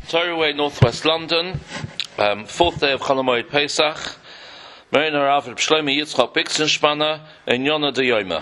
Torrey, Northwest London, fourth day of Chol Hamoed Pesach. Marina Rav Shlomo Yitzchak Bixenspanner and Yonah de Yoma.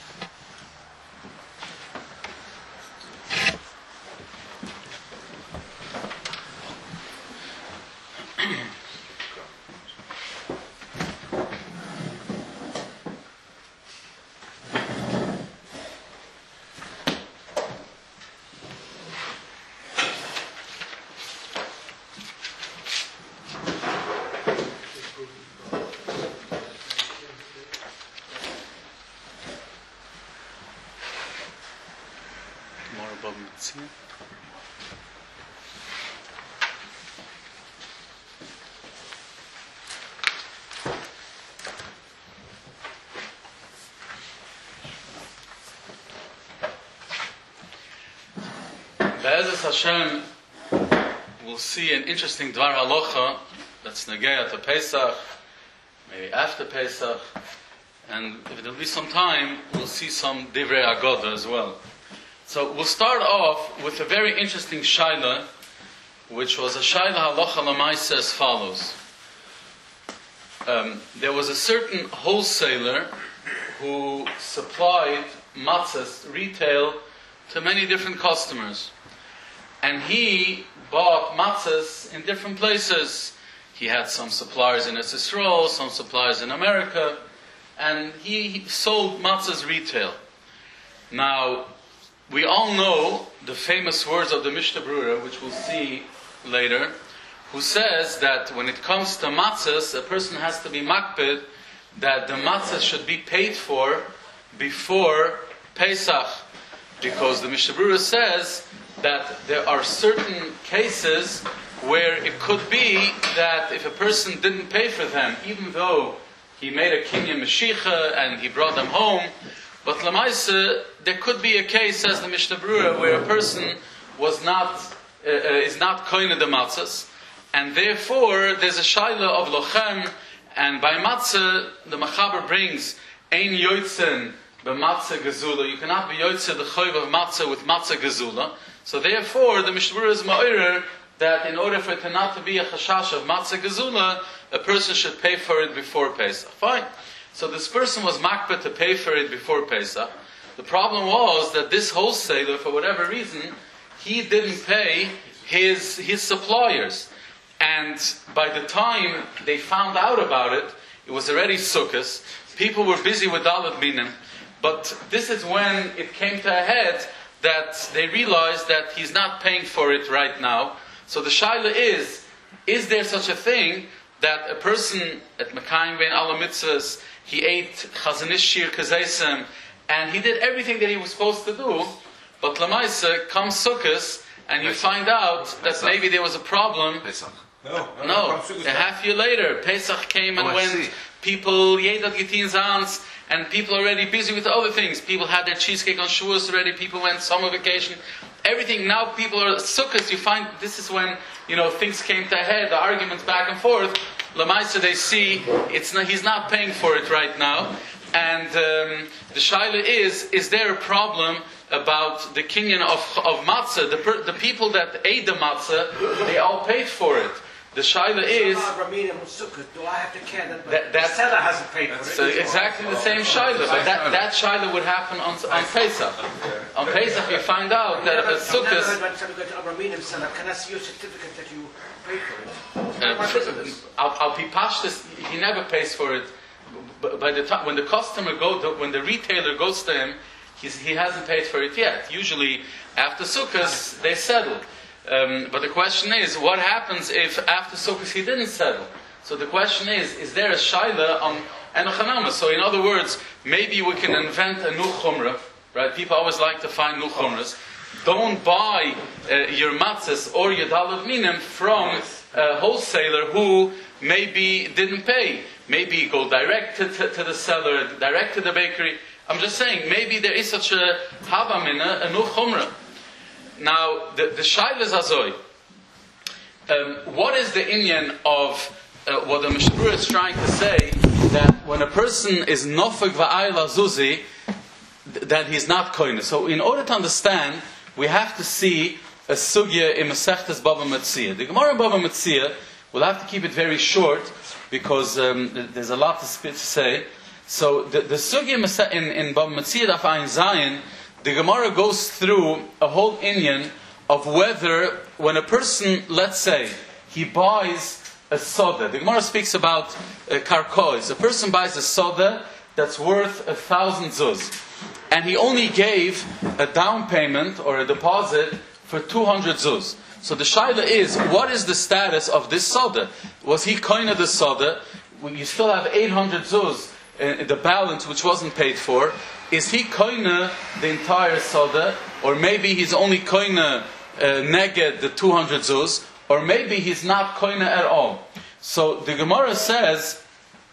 Be'ezus Hashem, we'll see an interesting Dvar Halacha that's Negeya to Pesach, maybe after Pesach, and if there'll be some time, we'll see some Divrei Agoda as well. So we'll start off with a very interesting Shaila, which was a Shaila Halacha L'maisa as follows. There was a certain wholesaler who supplied matzahs retail to many different customers. And he bought matzahs in different places. He had some suppliers in Eretz Yisrael, some suppliers in America, and he sold matzahs retail. Now, we all know the famous words of the Mishnah Brura, which we'll see later, who says that when it comes to matzahs, a person has to be makpid that the matzahs should be paid for before Pesach, because the Mishnah Brura says that there are certain cases where it could be that if a person didn't pay for them, even though he made a kinyan meshicha and he brought them home, but lamaisa, there could be a case, says the Mishnah Brura, where a person is not koine the matzahs, and therefore there's a shaila of lochem, and by matzah the machaber brings ein yotzen b'matzah gezula. You cannot be yotzeh the choiv of matzah with matzah gezula. So therefore, the Mishnah Brura is ma'orer that in order for it not to be a chashash of matzah gezula, a person should pay for it before Pesach. Fine. So this person was makbet to pay for it before Pesach. The problem was that this wholesaler, for whatever reason, he didn't pay his suppliers. And by the time they found out about it, it was already Sukkot. People were busy with Dalet Minim. But this is when it came to a head that they realized that he's not paying for it right now. So the shaila is there such a thing that a person at Mekayim Ben Ala Mitzvahs, he ate Chazanish Shir Kazeisem, and he did everything that he was supposed to do, but Lamaisa comes Sukkot, and you find out that maybe there was a problem. No, a half year later, Pesach came and went. People, Yedat Gitin Zans, and people are already busy with other things. People had their cheesecake on Shavuos already. People went summer vacation. Everything, now people are Sukkot. You find this is when, things came to a head, the arguments back and forth. Lamaisa, they see, he's not paying for it right now. And the shaila is there a problem about the kinyan of matzah? The people that ate the matzah, they all paid for it. The shaila is do I have to care that the seller hasn't paid for it? So exactly the same shaila, but that shaila would happen on Pesach. On Pesach, you find out that a sukkah. Can I see your certificate that you paid for it? I'll be pashtus. He never pays for it. By the time when the retailer goes to him, he hasn't paid for it yet. Usually after Sukkot they settle. But the question is, what happens if after Sukkot he didn't settle? So the question is there a shaila on enochanama? So in other words, maybe we can invent a new chumrah, right? People always like to find new chumras. Don't buy your matzahs or your dalet minim from a wholesaler who maybe didn't pay. Maybe go direct to the seller, direct to the bakery. I'm just saying, maybe there is such a havamina, a new chumrah. Now, the shaila is azoy. What is the inyan of what the Mishnah Brura is trying to say? That when a person is nofek va'ayla zuzi, that he's not koine. So, in order to understand, we have to see a sugya in Masechtas Bava Metzia. The Gemara in Bava Metzia, we'll have to keep it very short because there's a lot to say. So the sugya in Bava Metzia Daf Ayin Zayin, the Gemara goes through a whole inyan of whether when a person, let's say, he buys a soda. The Gemara speaks about karkois. A person buys a soda that's worth 1,000 zuz, and he only gave a down payment or a deposit for 200 zuz. So the shaila is, what is the status of this soda? Was he koina the soda? You still have 800 zuz, the balance which wasn't paid for. Is he koina the entire soda, or maybe he's only koina neged the 200 zuz, or maybe he's not koina at all? So the Gemara says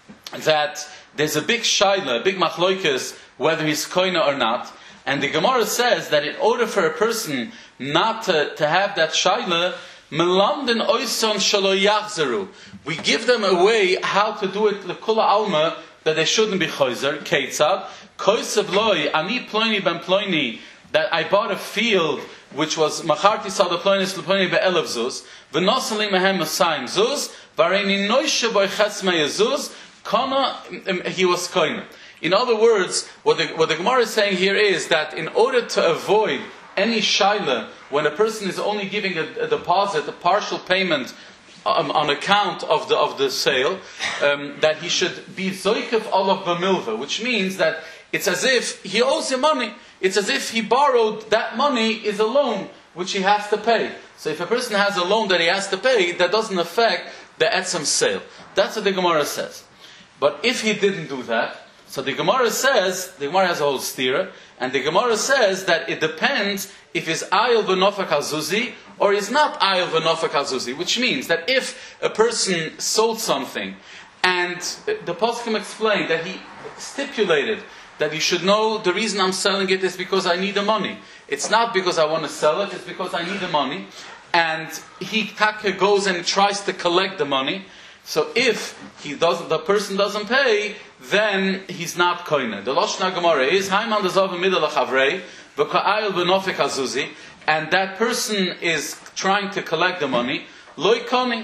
that there's a big shaila, a big machloikes, whether he's koina or not. And the Gemara says that in order for a person not to have that shaila, melamden oison shelo yachzeru, we give them a way how to do it lekula alma, that they shouldn't be choizer. Keitzad koisev loy ani ploini ben ploini, that I bought a field which was macharti sada ploinis leploini be'elav zuz, v'nosali mehem masayim zuz, v'areini noishe boy chesmei zuz, kana he was koina. In other words, what the Gemara is saying here is that in order to avoid any shaila, when a person is only giving a deposit, a partial payment on account of the sale, that he should be zoikev olav b'milva, which means that it's as if he owes him money. It's as if he borrowed that money is a loan which he has to pay. So if a person has a loan that he has to pay, that doesn't affect the etzem sale. That's what the Gemara says. But if he didn't do that, so the Gemara says, the Gemara has a whole stira, and the Gemara says that it depends if he's ayil v'nofak al-zuzi or he's not ayil v'nofak al-zuzi, which means that if a person sold something and the poskim explained that he stipulated that you should know the reason I'm selling it is because I need the money. It's not because I want to sell it, it's because I need the money. And he goes and tries to collect the money. So if the person doesn't pay, then he's not koine. The Lashon Gemara is Haiman dezav midal chavrei v'ka'ayil v'nofek hazuzi, and that person is trying to collect the money. Loi koni.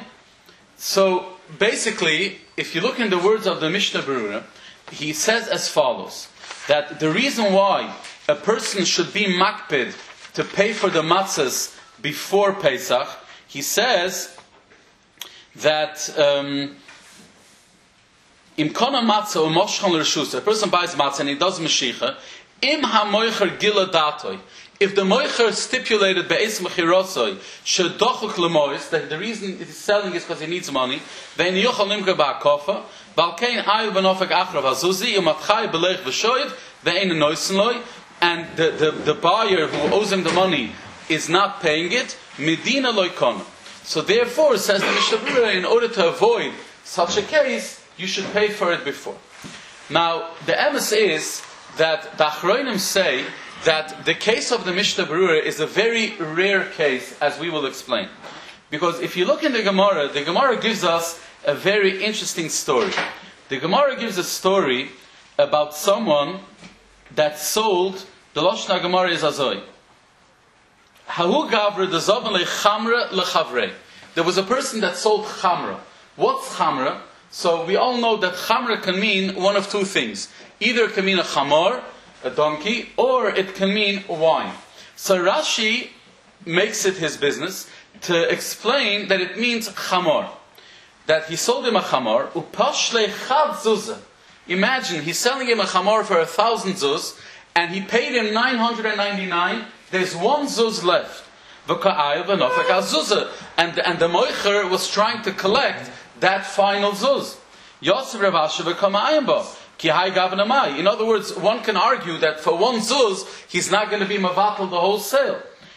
So basically, if you look in the words of the Mishnah Berurah, he says as follows: that the reason why a person should be makpid to pay for the matzahs before Pesach, he says that im kona matzah or moshchan l'reshus, a person buys matzah and he does meshicha, im ha-moicher gila datoy, if the moicher stipulated be'es mechirosoi shedochuk lemois, that the reason he's selling is because he needs money, ve'en yochal nimker ba'akofa, balkein ayil v'nofek achrav hazuzi, umatchai belech v'shoiv, ve'en noisen loy, and the buyer who owes him the money is not paying it, medina loy kona. So therefore, says the Mishnah Berurah, in order to avoid such a case, you should pay for it before. Now, the emes is that the Achronim say that the case of the Mishnah Berurah is a very rare case, as we will explain. Because if you look in the Gemara gives us a very interesting story. The Gemara gives a story about someone that sold, the Lashon Gemara is Azoi. Hahu gavra de zavan lechamra lechavrei. There was a person that sold chamra. What's chamra? So we all know that chamra can mean one of two things. Either it can mean a chamor, a donkey, or it can mean wine. So Rashi makes it his business to explain that it means chamor. That he sold him a chamor, upashle chad zuzah. Imagine, he's selling him a chamor for 1,000 zuz, and he paid him 999. There's one zuz left. And the moicher was trying to collect that final zuz. In other words, one can argue that for one zuz, he's not going to be mavatal the whole sale.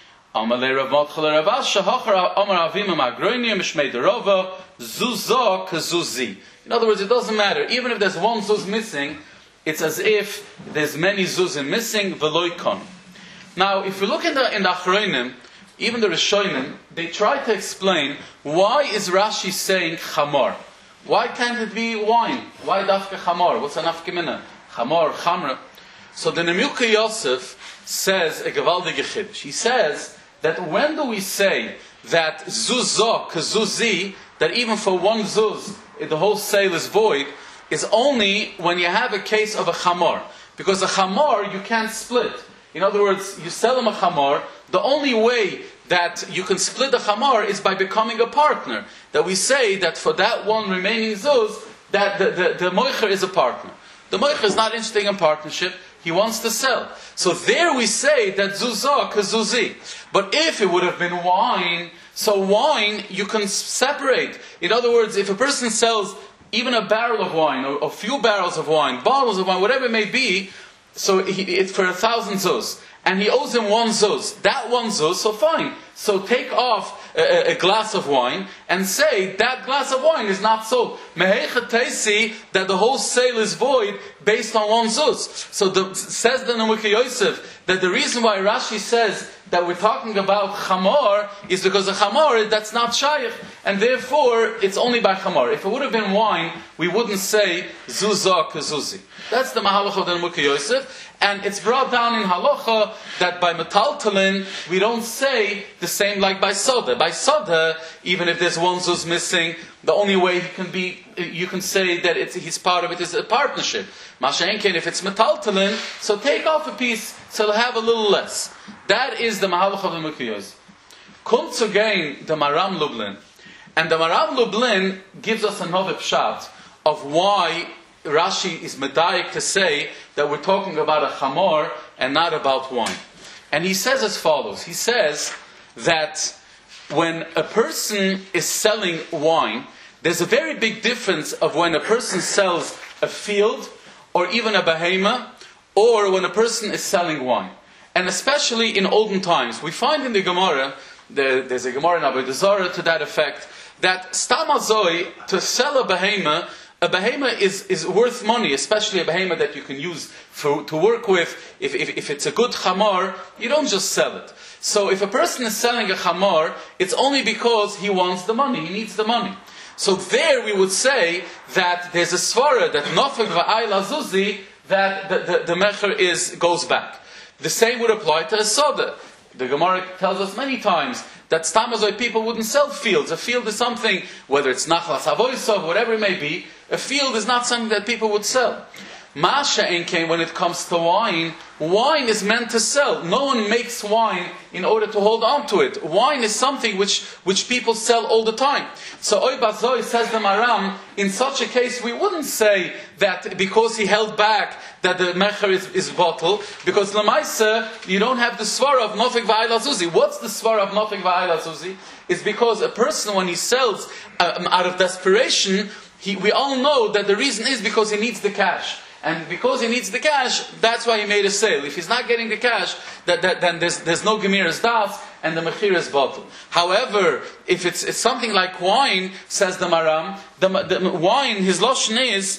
In other words, it doesn't matter. Even if there's one zuz missing, it's as if there's many zuzim missing, v'loi kon. Now, if you look in the Achronim, even the Rishonim, they try to explain why is Rashi saying chamor? Why can't it be wine? Why dafka chamor? What's an afkimina? Chamor, chamra. So the Nemuka Yosef says a gevaldige chiddush. He says that when do we say that zuzah kazuzi, that even for one zuz, the whole sale is void, is only when you have a case of a chamor. Because a chamor you can't split. In other words, you sell him a chamor, the only way that you can split the chamor is by becoming a partner. That we say that for that one remaining zuz, that the moicher is a partner. The moicher is not interested in partnership, he wants to sell. So there we say that zuzah kazuzi. But if it would have been wine, so wine you can separate. In other words, if a person sells even a barrel of wine, or a few barrels of wine, bottles of wine, whatever it may be, so it's for 1,000 zuz, and he owes him 1 zuz. That 1 zuz, so fine. So take off a glass of wine and say that glass of wine is not sold. Mehechet teisi, that the whole sale is void based on 1 zuz. So says the Nemuki Yosef that the reason why Rashi says that we're talking about chamor is because a chamor that's not shaykh, and therefore it's only by chamor. If it would have been wine, we wouldn't say zuzah kazuzi. That's the mahalach of the Nemuki Yosef. And it's brought down in halacha that by metaltalin we don't say the same like by soda. By soda, even if there's 1 zuz missing, the only way he can be, you can say that he's part of it is a partnership. Masha'enken, if it's metaltalin, so take off a piece, so he'll have a little less. That is the mahalach of the Mukiyos. Kommt again the Maram Lublin, and the Maram Lublin gives us another pshat of why Rashi is medayik to say that we're talking about a chamor and not about wine. And he says as follows. He says that when a person is selling wine, there's a very big difference of when a person sells a field or even a behema, or when a person is selling wine. And especially in olden times, we find in the Gemara, there's a Gemara in Avodah Zarah to that effect, that stam azoi, to sell a behema is worth money, especially a behema that you can use to work with. If it's a good chamor, you don't just sell it. So if a person is selling a chamor, it's only because he wants the money, he needs the money. So there we would say that there's a svara that nofeg va'ay lazuzi, that the mecher goes back. The same would apply to a soda. The Gemara tells us many times that stamazoi people wouldn't sell fields. A field is something, whether it's nachlas avoisov, whatever it may be, a field is not something that people would sell. Masha enkein, when it comes to wine, wine is meant to sell. No one makes wine in order to hold on to it. Wine is something which people sell all the time. So Oy Bazoi, says the Maram, in such a case we wouldn't say that because he held back that the mecher is bottle, because Lamaisa, you don't have the svara of nofik va'ayla zuzi. What's the svara of nofik va'ayla zuzi? It's because a person, when he sells out of desperation, we all know that the reason is because he needs the cash. And because he needs the cash, that's why he made a sale. If he's not getting the cash, then there's no Gemiras Das, and the Mechir is bottled. However, if it's something like wine, says the Maram, the wine, his Lashon is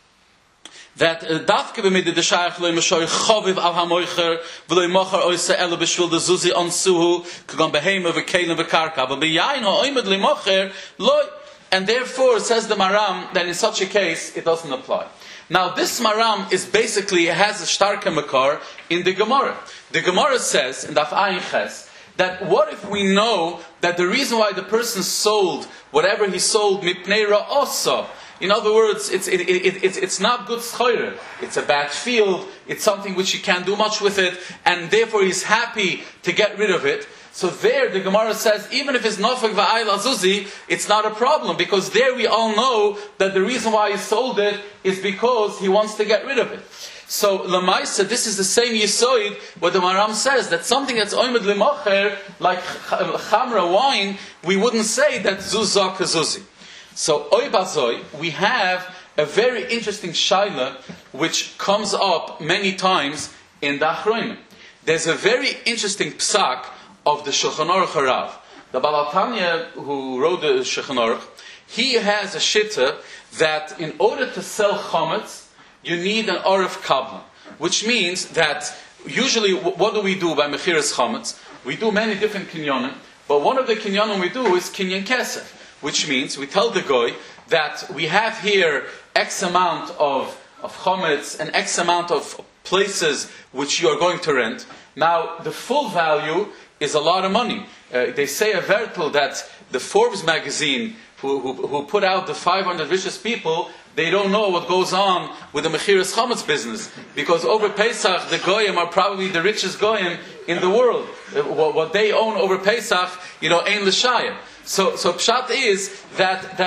that dafke b'mid the shayach lo yimshoy chaviv al hamoicher v'lo yimachar oise elo b'shvil de zuzi onsuhu k'gon behema v'kelim v'karka but b'yayin ha'oimed l'mocher lo. And therefore, says the Maram, that in such a case it doesn't apply. Now this Maram is basically, has a starke makar in the Gemara. The Gemara says in Daf Ayin Ches that what if we know that the reason why the person sold whatever he sold mipnei ra'osa, in other words, it's not good schayre, it's a bad field, it's something which you can't do much with it, and therefore he's happy to get rid of it. So there, the Gemara says, even if it's nofek va'ayl azuzi, it's not a problem, because there we all know that the reason why he sold it is because he wants to get rid of it. So, Lamaisa, this is the same yisoid, what the Maram says, that something that's oimed limocher, like chamra wine, we wouldn't say that zuzah kazuzi. So, oy bazoi, we have a very interesting shaila, which comes up many times in the Achronim. There's a very interesting psak of the Shulchan Aruch Harav. The Baal Tanya, who wrote the Shulchan Aruch, he has a shitta that in order to sell chametz, you need an Arif Kablan. Which means that usually, what do we do by Mechiras Chametz? We do many different kinyonim, but one of the kinyonim we do is kinyan kesef, which means we tell the goy that we have here X amount of chametz and X amount of places which you are going to rent. Now, the full value is a lot of money. They say a vertel that the Forbes magazine, who put out the 500 richest people, they don't know what goes on with the Mechiras Chametz business. Because over Pesach, the Goyim are probably the richest Goyim in the world. What they own over Pesach, ain't l'shayim. So pshat is that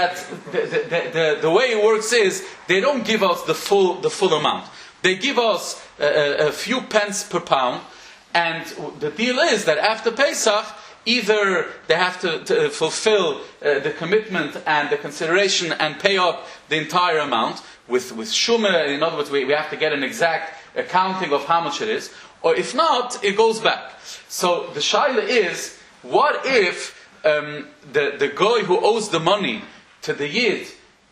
the way it works is they don't give us the full amount. They give us a few pence per pound, and the deal is that after Pesach, either they have to fulfill the commitment and the consideration and pay up the entire amount with shumah. In other words, we have to get an exact accounting of how much it is, or if not, it goes back. So the shaila is, what if the guy who owes the money to the yid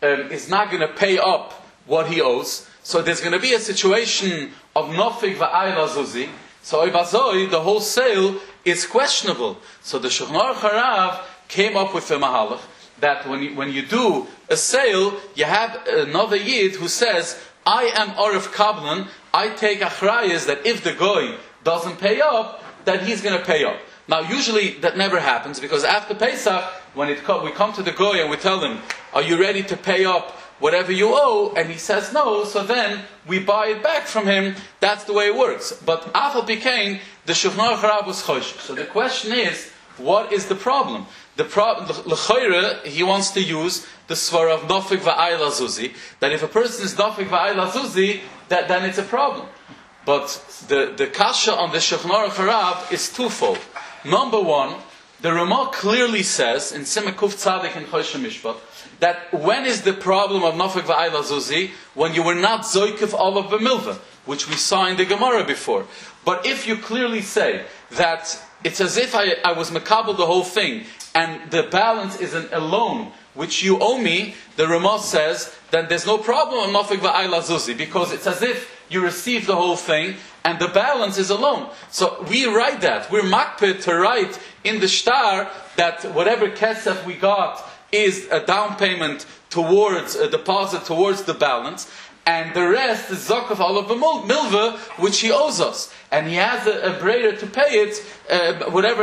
is not going to pay up what he owes? So there's going to be a situation of nofik va'ayla zuzi. So the whole sale is questionable. So the Shulchan Aruch Harav came up with a mahalach that when you do a sale, you have another yid who says, I am Arif Kablan, I take achrayas that if the goy doesn't pay up, that he's going to pay up. Now usually that never happens, because after Pesach, when we come to the goy and we tell him, are you ready to pay up whatever you owe, and he says no, so then we buy it back from him. That's the way it works. But Afal became the Shulchan Aruch Harav was chosh. So the question is, what is the problem? The problem, l'chayre, he wants to use the svar of nofik va'ayla zuzi, that if a person is nofik va'ayla zuzi, then it's a problem. But the kasha on the Shulchan Aruch Harav is twofold. Number one, the Ramah clearly says in Simon Kuf Tzadik and Choshen Mishpat that when is the problem of Nofik Va'ayla Zuzi? When you were not Zoykif Olav B'milva, which we saw in the Gemara before. But if you clearly say that it's as if I was Makabel the whole thing, and the balance is a loan which you owe me, the Ramah says, then there's no problem of Nofik Va'ayla Zuzi, because it's as if you received the whole thing, and the balance is a loan. So we write that. We're makpid to write in the shtar that whatever kesef we got is a down payment towards, a deposit towards the balance, and the rest is Zakav Olav Milva, which he owes us. And he has a breder to pay it, whatever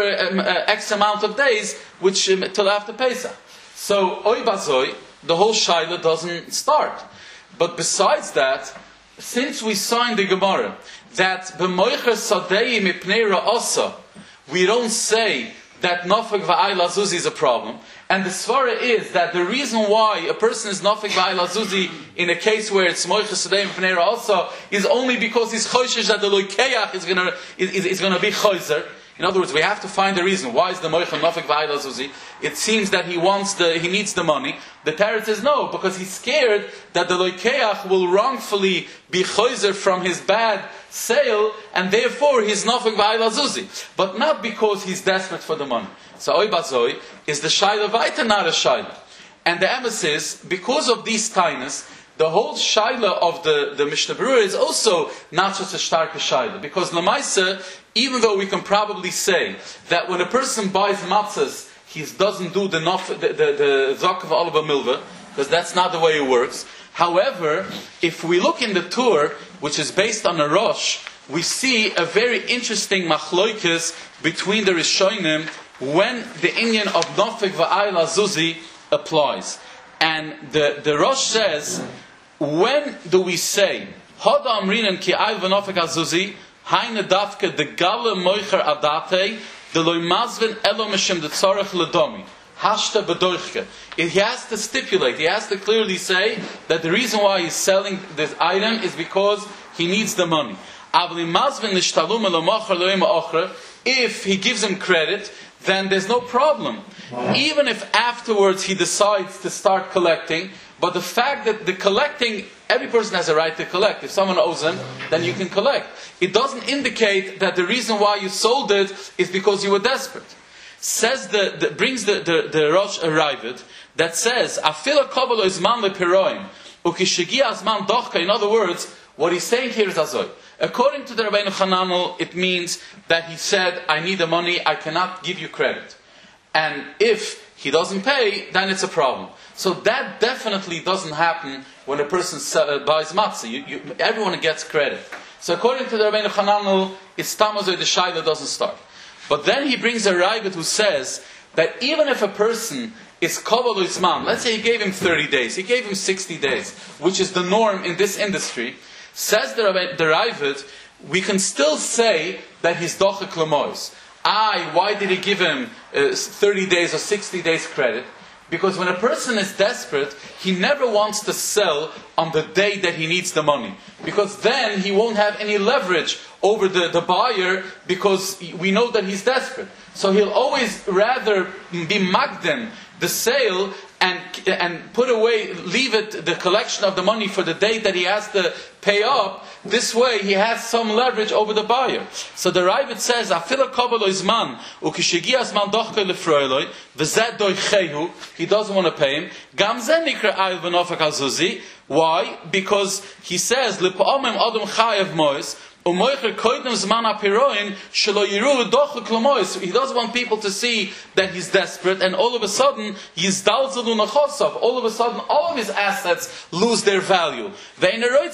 X amount of days, which till after Pesach. So, Oy Bazoy, the whole Shaila doesn't start. But besides that, since we signed the Gemara, that b'moicher sadei mipnei ra'asa, we don't say that nofik va'ayla zuzi is a problem. And the svara is that the reason why a person is nofik va'ayla zuzi in a case where it's moicher sadei mipnei ra'asa is only because he's choishish that the loikeach is going to be choizer. In other words, we have to find the reason. Why is the moicher nofik va'ayla zuzi? It seems that he needs the money. The Teretz says no, because he's scared that the loikeach will wrongfully be choizer from his bad sale, and therefore he's nofik va'ayla zuzi. But not because he's desperate for the money. So Oy Bazoi is the Shaila Vaita, not a Shaila. And the emes is, because of these tainas, the whole Shaila of the Mishnah Berurah is also not just a starke Shaila. Because Lamaisa, even though we can probably say that when a person buys matzahs, he doesn't do the Zakav Olav Milva, because that's not the way it works. However, if we look in the Tur, which is based on a Rosh, we see a very interesting machloikis between the Rishonim when the inyan of Nofik Va'ayla Zuzi applies. And the Rosh says, when do we say, Hoda Amrinan Ki Ayl V'Nofik Azuzi, Haine Dafke de Gale Moicher Adate, de Loi Mazvin Elo Meshem de Tzorech Ledomi. Hashta Bedorchke. He has to stipulate, he has to clearly say that the reason why he's selling this item is because he needs the money. If he gives him credit, then there's no problem. Even if afterwards he decides to start collecting, but the fact that the collecting, every person has a right to collect. If someone owes him, then you can collect. It doesn't indicate that the reason why you sold it is because you were desperate. Says brings the Rosh arrived that says afila kavalo is man lepiroim ukishigi azman dochka. In other words, what he's saying here is azoy. According to the Rabbeinu Hananel, it means that he said, I need the money, I cannot give you credit. And if he doesn't pay, then it's a problem. So that definitely doesn't happen when a person buys matzah. Everyone gets credit. So according to the Rabbeinu Hananel, it's tamazoy, the shaila doesn't start. But then he brings a Ravid who says that even if a person is Koval Isman, let's say he gave him 30 days, he gave him 60 days, which is the norm in this industry, says the Ravid, we can still say that he's Dochek Lamois. Why did he give him 30 days or 60 days credit? Because when a person is desperate, he never wants to sell on the day that he needs the money. Because then he won't have any leverage over the buyer, because we know that he's desperate. So he'll always rather be magden the sale and put away, leave it, the collection of the money for the day that he has to pay up. This way he has some leverage over the buyer. So the Ravid says, he doesn't want to pay him. Why? Because he says, he doesn't want people to see that he's desperate, and all of a sudden all of his assets lose their value. Another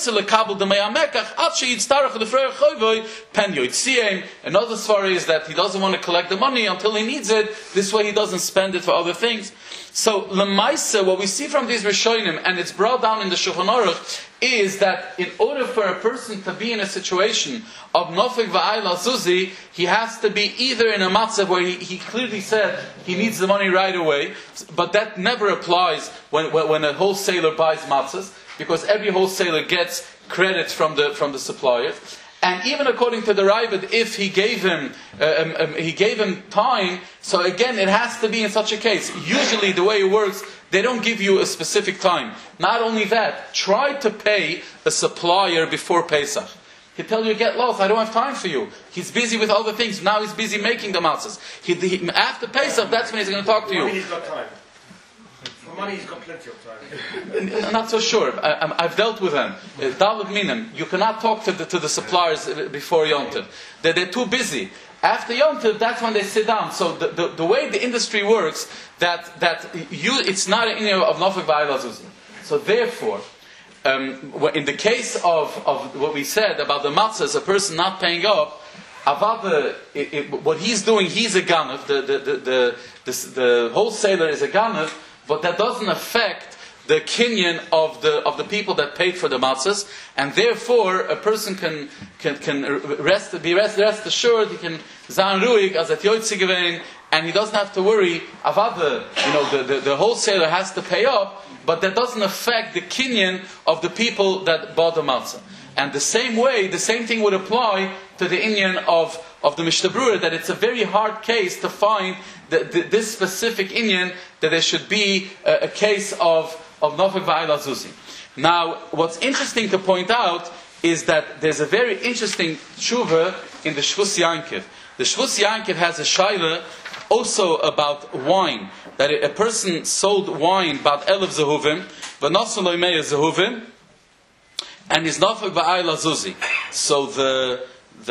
story is that he doesn't want to collect the money until he needs it. This way he doesn't spend it for other things. So Lemaisa, what we see from these Rishonim, and it's brought down in the Shulchan Aruch, is that in order for a person to be in a situation of Nofek V'ayla Zuzi, he has to be either in a matzav where he clearly said he needs the money right away, but that never applies when a wholesaler buys matzahs, because every wholesaler gets credit from the supplier. And even according to the Ravid, if he gave him time, so again it has to be in such a case. Usually the way it works, they don't give you a specific time. Not only that, try to pay a supplier before Pesach. He'll tell you, get lost, I don't have time for you. He's busy with other things. Now he's busy making the matzahs. After Pesach, that's when he's going to talk to you. He's got time. For money, he's got plenty of time. Not so sure. I've dealt with them. Dalet Minim, you cannot talk to the suppliers before Yom Tov. They're too busy. After Yom Tov, that's when they sit down. So the way the industry works, it's not an inyan of Nofek V'ayla Zuzi. So therefore, in the case of what we said about the matzahs, a person not paying up, what he's doing, he's a ganav. The wholesaler is a ganav, but that doesn't affect the kinyan of the people that paid for the matzahs, and therefore a person can rest assured, he can zan ruhig as at yoytzi gewein, and he doesn't have to worry. The wholesaler has to pay up, but that doesn't affect the kinyan of the people that bought the matzah. And the same thing would apply to the inyan of the Mishnah Berurah, that it's a very hard case to find this specific inyan, that there should be a case of Nofek V'ayla Zuzi. Now, what's interesting to point out is that there's a very interesting tshuva in the Shvus Yankiv. The Shvus Yankiv has a shaila also about wine, that a person sold wine about 11 zehuvim, but not so loimei zehuvim, and is Nofek V'ayla Zuzi. So the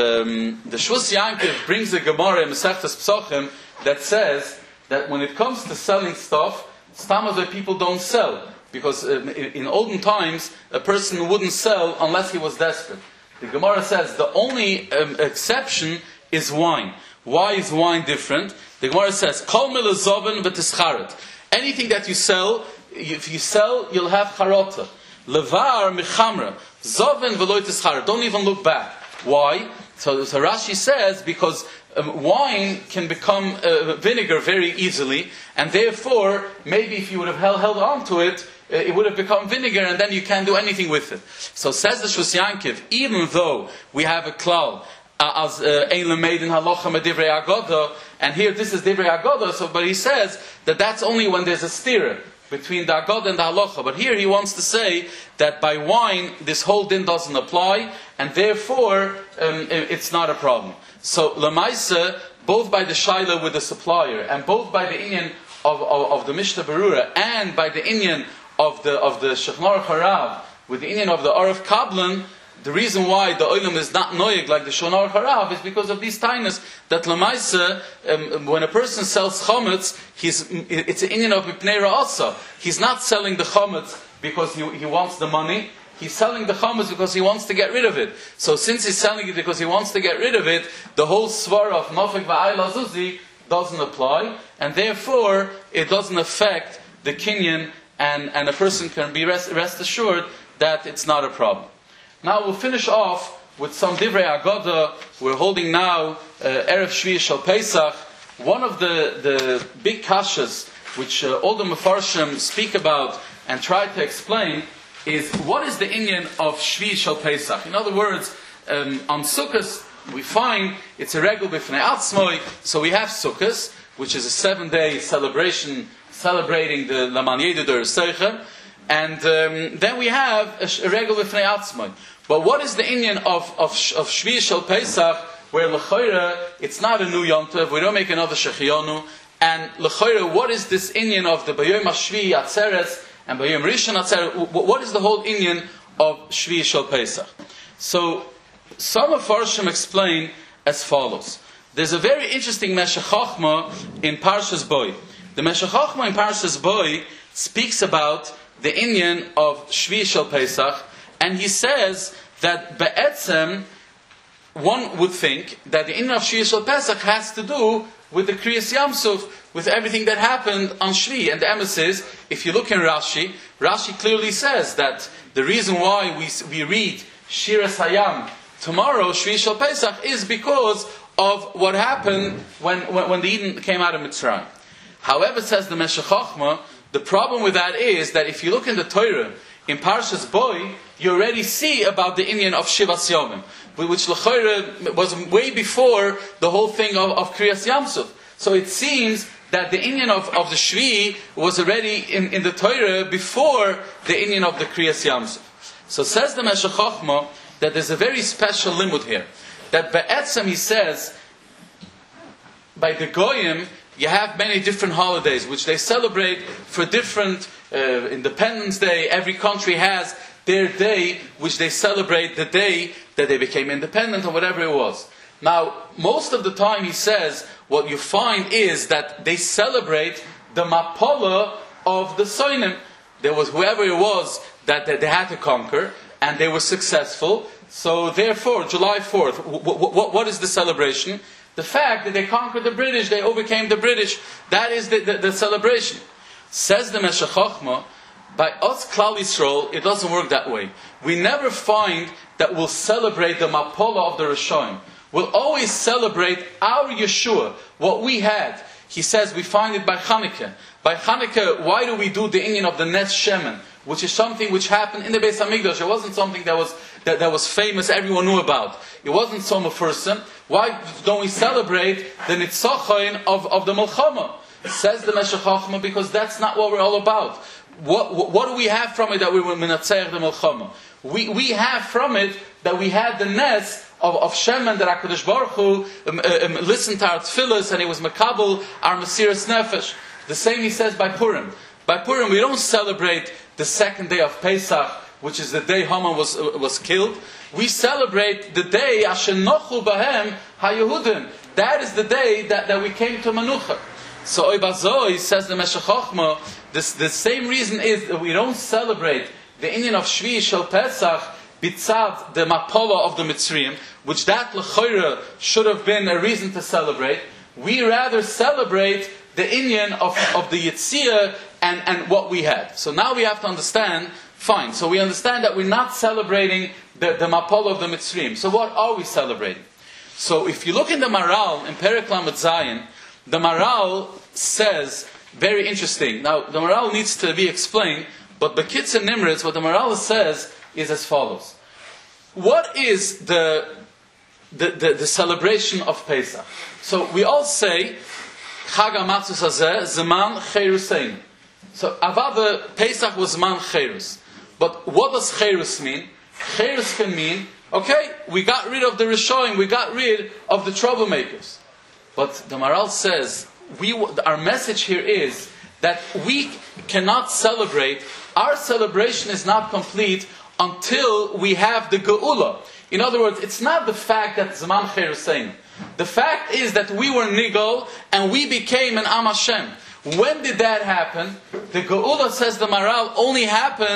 Shvus Yankiv brings a Gemara in Masechtas Psochim that says that when it comes to selling stuff, Stamazoi people don't sell. Because in olden times, a person wouldn't sell unless he was desperate. The Gemara says the only exception is wine. Why is wine different? The Gemara says, Kol milazoven v'tischaret. Anything that you sell, if you sell, you'll have charota. Levar michamra. Zoven v'loy tischaret. Don't even look back. Why? So Rashi says, because wine can become vinegar very easily, and therefore, maybe if you would have held on to it, it would have become vinegar, and then you can't do anything with it. So says the Shvus Yankiv, even though we have a klal, as ein lemeid in halacha medivrei agoda, and here this is divrei agoda, but he says that that's only when there's a stira between the agoda and the halacha. But here he wants to say that by wine, this whole din doesn't apply, and therefore it's not a problem. So lemaisa, both by the shaila with the supplier, and both by the inyan of the Mishnah Berurah, and by the inyan of the Shulchan Aruch Harav, with the inyan of the Arif Kablan, the reason why the oilam is not noyeg like the Shulchan Aruch Harav is because of these tainas, that lemaisa, when a person sells chometz, it's an inyan of Mipnei Ra'asa. He's not selling the chometz because he wants the money. he's selling the chametz because he wants to get rid of it. So since he's selling it because he wants to get rid of it, the whole svara of nofek va'ayla zuzi doesn't apply, and therefore it doesn't affect the kinyan, and a person can be rest assured that it's not a problem. Now we'll finish off with some divrei agoda. We're holding now Erev Shvi Shel Pesach. One of the big kashas which all the Mefarshim speak about and try to explain is what is the inyan of Shvi Shel Pesach. In other words, on Sukkot we find it's a regel b'fnei atzmoi. So we have Sukkot, which is a 7-day celebration celebrating the Laman Yedudur Seicher, and then we have a regel b'fnei atzmoi. But what is the inyan of Shvi Shel Pesach, where l'chayra it's not a new yontav, we don't make another shechiyonu, and l'chayra what is this inyan of the Bayom HaShvi Atzeres and Bayom Rishon Atzeres? What is the whole inyan of Shvi Shel Pesach? So some of Farshim explain as follows. There's a very interesting Meshech Chochmah in Parshas Boi. The Meshech Chochmah in Parshas Boi speaks about the inyan of Shvi Shel Pesach, and he says that be'etzem, one would think that the inyan of Shvi Shel Pesach has to do with the Kriyas Yamsuf, with everything that happened on Shvi. And the emes is, if you look in Rashi, Rashi clearly says that the reason why we read Shiras Hayam tomorrow, Shvi Shel Pesach, is because of what happened when the Eden came out of Mitzrayim. However, says the Meshech Chochmah, the problem with that is that if you look in the Torah, in Parshas Boi, you already see about the inyan of Shivas Yomim, which l'chayra was way before the whole thing of Kriyas Yamsuf. So it seems that the inyan of the Shvi was already in the Torah before the inyan of the Kriyas Yamsuf. So says the Meshech Chochmah that there's a very special limud here. That be'etzem, he says, by the Goyim, you have many different holidays which they celebrate for different Independence Day. Every country has their day which they celebrate the day that they became independent or whatever it was. Now, most of the time he says what you find is that they celebrate the Mapola of the Soinim. There was whoever it was that they had to conquer, and they were successful. So therefore, July 4th, what is the celebration? The fact that they conquered the British, they overcame the British, that is the celebration. Says the Meshech Chochmah, by us Klal Yisrael, it doesn't work that way. We never find that we'll celebrate the Mapola of the Rishonim. We'll always celebrate our Yeshua, what we had. He says we find it by Chanukah. By Chanukah, why do we do the inyan of the Nes Shemen, which is something which happened in the Beis Hamikdash? It wasn't something that was famous, everyone knew about. It wasn't so mufursim. Why don't we celebrate the Nitzochain of the Milchama? Says the Meshech Chochmah, because that's not what we're all about. What do we have from it that we were Menatzeach the Milchama? We have from it that we had the Nes of Shemen, that HaKadosh Baruch Hu listened to our tefillas and he was Makabel, our Mesiras Nefesh. The same he says by Purim. By Purim we don't celebrate the second day of Pesach, which is the day Haman was killed. We celebrate the day Asher Nochu Bahem HaYehudim. That is the day that we came to Manucha. So Oibazoi, says the Meshech Chochmah, the same reason is that we don't celebrate the inyan of Shvi Shel Pesach bitzad the Mapola of the Mitzrayim, which that l'chayra should have been a reason to celebrate. We rather celebrate the inyan of the Yitzia and what we had. So now we have to understand, fine, so we understand that we're not celebrating the Mapola of the Mitzrayim. So what are we celebrating? So if you look in the Maral, in Perek Lamed Zayin, the Maral says, very interesting. Now, the Maral needs to be explained, but Bekitz and Nimritz, what the Maral says is as follows. What is the celebration of Pesach? So we all say, Chag HaMatzos Hazeh, Zeman Cherusein. So Avada, Pesach was Zeman Cherus. But what does Cherus mean? Cherus can mean, okay, we got rid of the Rishonim, we got rid of the troublemakers. But the Maral says, our message here is that we cannot celebrate, our celebration is not complete until we have the Geula. In other words, it's not the fact that Zman Cherusein. The fact is that we were Nigol and we became an Am Hashem. When did that happen? The Geula, says the Maral, only happened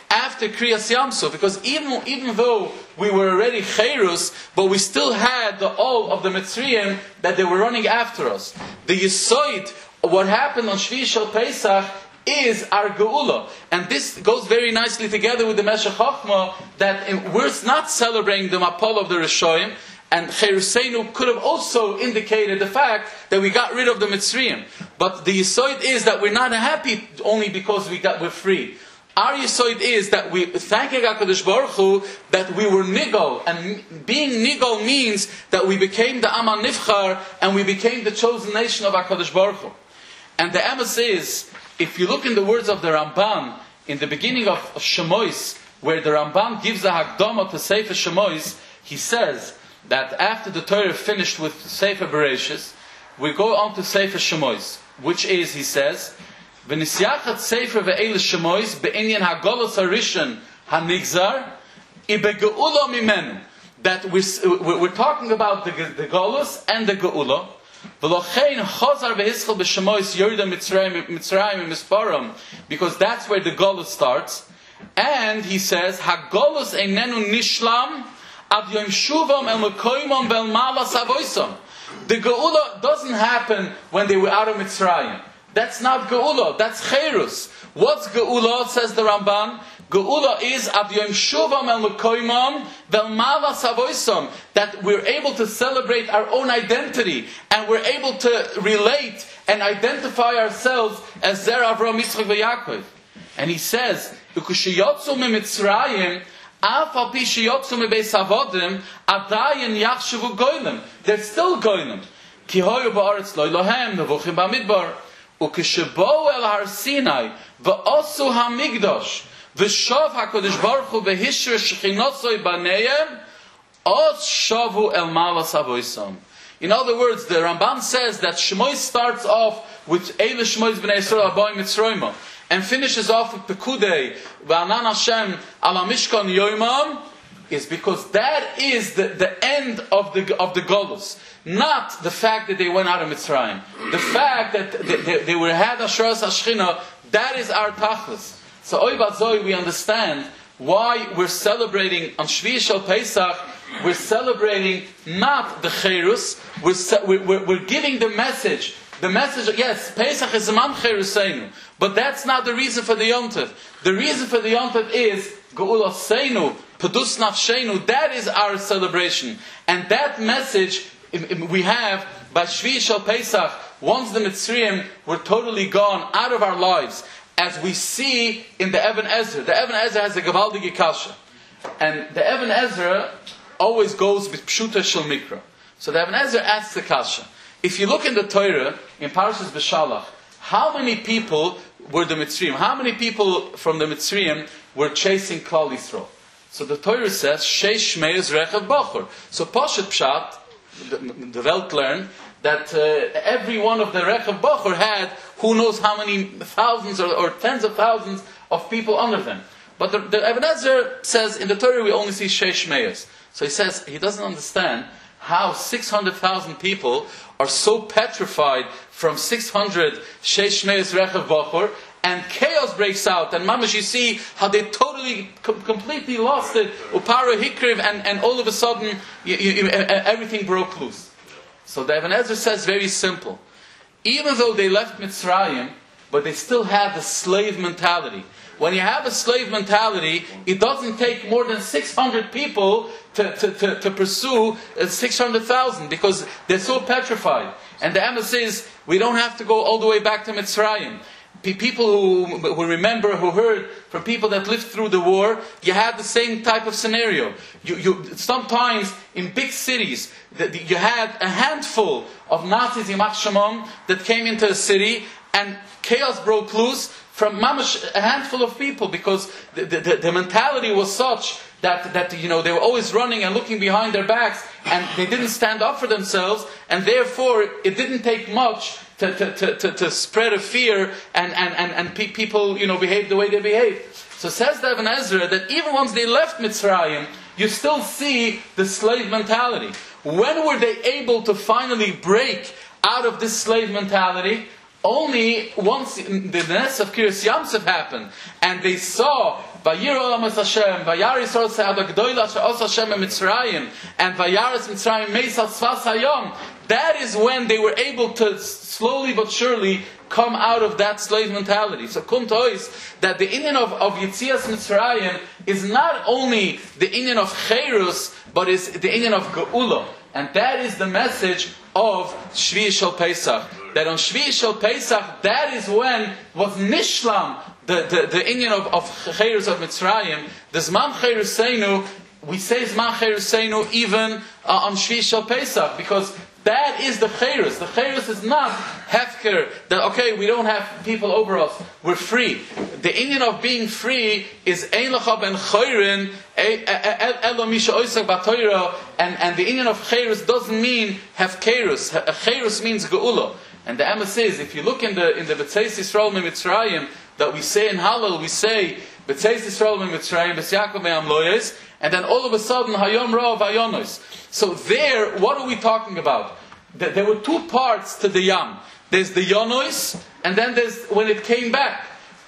after Kriyas Yamsuf, because even though we were already Cherus, but we still had the all of the Mitzrayim that they were running after us. The Yisoid, what happened on Shvi Shel Pesach, is our Geula. And this goes very nicely together with the Meshech Chochmah, that we're not celebrating the Mapol of the Rishoyim, and Cheruseinu could have also indicated the fact that we got rid of the Mitzrayim. But the Yisoid is that we're not happy only because we're free. Our Yisoid is that we thanking HaKadosh Baruch Hu that we were Nigol, and being Nigol means that we became the Aman Nifchar, and we became the chosen nation of HaKadosh Baruch Hu. And the emes is, if you look in the words of the Ramban, in the beginning of Shemois, where the Ramban gives a Hakdama to Sefer Shemois, he says that after the Torah finished with Sefer Bereshis, we go on to Sefer Shemois, which is, he says, V'nisyachat Sefer ve'el Shemois be'inyan ha'golos harishon ha'nigzar ibegeula mimenu. That we're talking about the Golos and the Geula. V'lochein chazar ve'hischel b'Shemois yorda Mitzrayim misparam, because that's where the Golos starts. And he says, ha'golos einenu nishlam ad yom shuvam el mekoimam ve'el malas avoisam. The Geula doesn't happen when they were out of Mitzrayim. That's not Geula, that's Cherus. What's Geula, says the Ramban? Geula is ad yom shuvam el mekoimam ve'el malas avoisam, that we're able to celebrate our own identity, and we're able to relate and identify ourselves as Zer Avram, Yitzchak ve'Yaakov. And he says, "Ukushiyotzu miMitzrayim, af al pi sheyotzu mibeis avodim, adayin yachshavu goyim." They're still goyim. Ki hoyu ba'aretz lo Elohem nevuchim ba'midbar, ukeshebo el har Sinai ve'osu hamigdosh v'shov HaKadosh Baruch Hu v'hishra shechinotzoi b'neihem os shavu el malas avoisam. In other words, the Ramban says that Shemois starts off with Eile Shemois b'nei Yisrael aboy Mitzrayim, and finishes off with Pekudei V'anan Hashem ala Mishkan Yoimam, is because that is the end of the Golus. Not the fact that they went out of Mitzrayim. The fact that they were had Asheras Hashchina, that is our Tachlis. So Oy Batzoi, we understand why we're celebrating on Shvi Shel Pesach. We're celebrating not the Cherus. We're giving the message. The message, yes, Pesach is Zman Cheruseinu, but that's not the reason for the Yom Tov. The reason for the Yom Tov is Geula Seinu, Pedus Nafsheinu. That is our celebration, and that message we have by Shvi Shel Pesach. Once the Mitzrayim were totally gone out of our lives, as we see in the Even Ezra. The Even Ezra has a Gavaldige Kasha, and the Even Ezra always goes with Pshuta Shel Mikra. So the Even Ezra asks the Kasha. If you look in the Torah, in Parashas Beshalach, how many people were the Mitzrayim? How many people from the Mitzrayim were chasing Klal Yisrael? So the Torah says, Sheish Shmeis Rechav Bachor. So Poshet Pshat, the Welt learned, that every one of the Rechav Bachor had, who knows how many thousands or tens of thousands of people under them. But the Even Ezra says, in the Torah we only see Sheish Shmeis. So he says, he doesn't understand how 600,000 people are so petrified from 600 Sheish Shmeis Rechav Bachor, and chaos breaks out, and mamash, you see how they totally, completely lost it, Upara Hikriv, and all of a sudden, everything broke loose. So the Even Ezra says very simple. Even though they left Mitzrayim, but they still had the slave mentality. When you have a slave mentality, it doesn't take more than 600 people to pursue 600,000, because they're so petrified. And the emes is, we don't have to go all the way back to Mitzrayim. People who remember, who heard from people that lived through the war, you had the same type of scenario. You sometimes in big cities, you had a handful of Nazis, Yimach Shemam, that came into a city, and chaos broke loose from mamash, a handful of people, because the mentality was such that they were always running and looking behind their backs, and they didn't stand up for themselves, and therefore it didn't take much to spread a fear and people behave the way they behave. So says the Even Ezra that even once they left Mitzrayim, you still see the slave mentality. When were they able to finally break out of this slave mentality? only once the nest of Kiryas Yamsuf happened, and they saw Vayir Olamas Hashem, Vayar Yisrael Se'ad HaGdoila She'os Hashem Mitzrayim, and Vayaris Mitzrayim Meisal Tzvas Hayom. That is when they were able to slowly but surely come out of that slave mentality. So Kuntois, that the inyan of Yitzias Mitzrayim is not only the inyan of Cherus, but is the inyan of Geula. And that is the message of Shvi Shel Pesach. That on Shvi Shel Pesach, that is when was Nishlam, the inyan of Cherus of Mitzrayim. The Zman Cheruseinu, we say Zman Cheruseinu even on Shvi Shel Pesach, because that is the Cherus. The Cherus is not Hefker, that okay, we don't have people over us, we're free. The inyan of being free is Ein Lecha Ben Chayrin, Elo Misha Oisak Batoira, and the inyan of Cherus doesn't mean Hefkerus. Cherus means Geula. And the Emma says, if you look in the B'tzeis Yisrael Mitzrayim, that we say in Hallel, we say B'tzeis Yisrael Mitzrayim, B'tzeis Yaakov Me'amloyes, and then all of a sudden Hayom Ra Vayonos. So there, what are we talking about? There were two parts to the Yam. There's the Yonos, and then there's when it came back.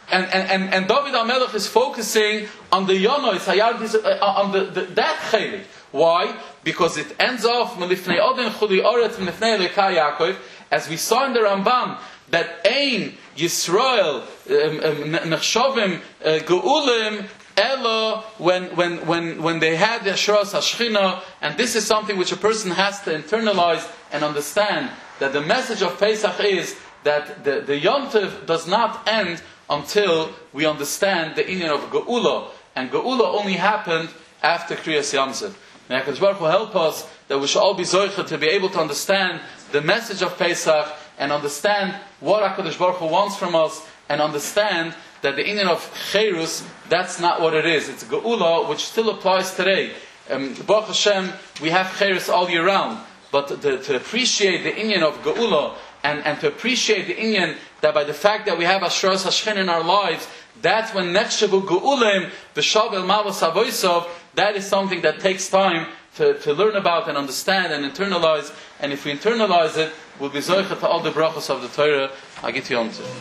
And David HaMelech is focusing on the Yonos, on that Chelik. Why? Because it ends off Melifnei Odin Chuli Oretz Melifnei Lekei Yaakov, as we saw in the Ramban, that Ein Yisrael Nechshovim Geulim Elo when they had the Ashras Hashchina, and this is something which a person has to internalize and understand, that the message of Pesach is that the Yom Tov does not end until we understand the inyan of Geula, and Geula only happened after Kriyas Yamsuf. May HaKadosh Baruch Hu help us that we should all be zoicha to be able to understand the message of Pesach and understand what HaKadosh Baruch Hu wants from us, and understand that the inyan of Cherus, that's not what it is. It's Geula, which still applies today. Baruch Hashem, we have Cherus all year round, but to appreciate the inyan of Geula, and to appreciate the inyan that by the fact that we have Ashras Hashchin in our lives, that's when Nechshavu Geulim V'shav El Mavos Avoisov, that is something that takes time to learn about and understand and internalize. And if we internalize it, we'll be zoicha to all the brachos of the Torah. I get you on to.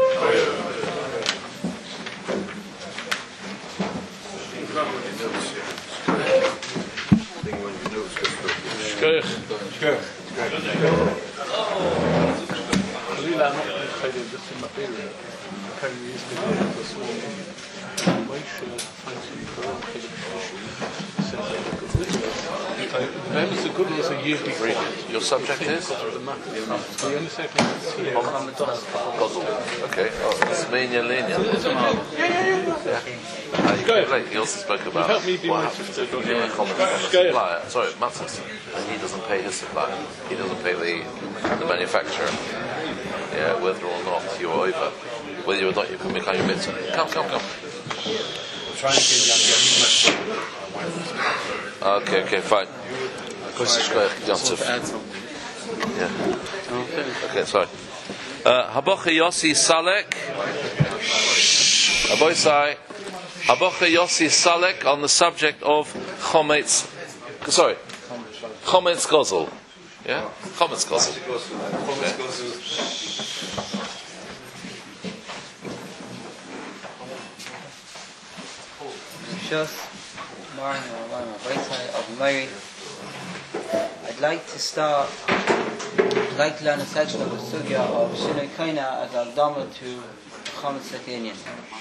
Your subject is? Okay. Oh, it's Mania Linear. He also spoke about what happens if you give a comment on the supplier. Sorry, Matzos. And he doesn't pay his supplier. He doesn't pay the manufacturer. Yeah, whether or not you're over. Whether or not you can become your mitzvah. Come. Okay, fine. Yeah. Okay, sorry. Habocha Yossi Salek. Habocha Yossi Salek on the subject of Chometz. Sorry, Chometz Gozel. Yeah, Chometz Gozel. I'd like to learn a section of the sugya of Shinoi Kaina as Al-Dama to Chometz Inyan.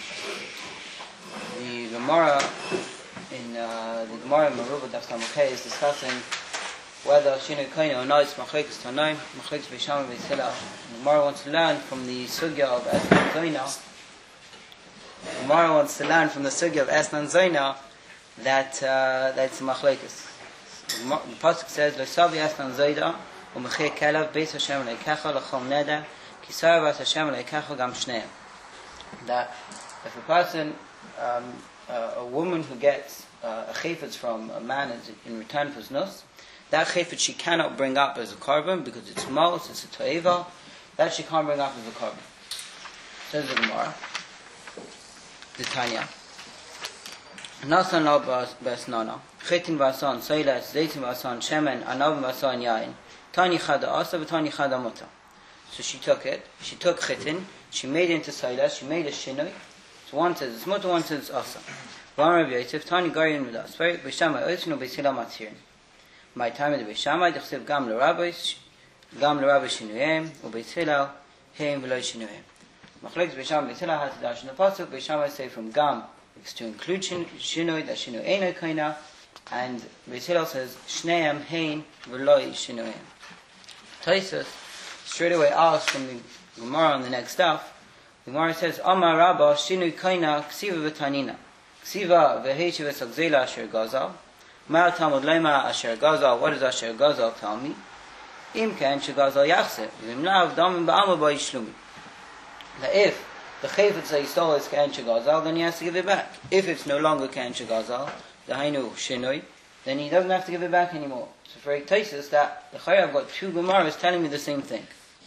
The Gemara in Merubah Daf Samachay is discussing whether Shinoi Kaina or not is Machlekes Tanaim, Machlekes Beisham Beisila. The Gemara wants to learn from the sugya of Esnan Zaina. The Gemara wants to learn from the sugya of Esnan Zaina that it's Machlekes. The pasuk says, "L'savi Esnan Zaida u'mechei kelav beis Hashem leikecha l'chol neder kisar bas Hashem leikecha gam shneim." That if a person, a woman who gets a chayfetz from a man in return for his nus, that chayfetz she cannot bring up as a carbon because it's mos, it's a toeva, that she can't bring up as a carbon. Says the Gemara, the Tanya. Nasan lo bas nana, chitin vasan, soilas, zeitin vasan, shemen, anav vasan yain, tani chada asa, v'tani chada muta. So she took it. She took chitin. She made it into Saila. She made a shinoi. So one says it's mutter, one says it's asa. Rabbi Yosef, Tani Garian with us. Very Beishamai Oisno Beisila Matzirin. My time of the Beishamai, Dechsev Gam L'Rabbis Shinuyim, Ubeisila, Heim V'loi Shinuyim. Machlekes Beishamai Beisila has to dash in the pasuk. Beishamai say from Gam, it's to include Shinui, that Shinui Einoi Kaina, and Beisila says Shneim Heim V'loi Shinuyim. Taisus straight away asks from the Gemara on the next stuff. The Gemara says, Amar Rabba Shinui Kaina Ksiva V'tanina. Ksiva v'heishiv esagzela asher gazal. Ma'al Talmud lema asher gazal. What does asher gazal tell me? Im ken shegazal yachse. V'im lav damim ba'alma ba'ishlumi. That if the chayfetz that he stole is ken shegazal, then he has to give it back. If it's no longer ken shegazal, the hainu shinoi, then he doesn't have to give it back anymore. So for it takes us that the Chayyim I've got two Gemaras telling me the same thing.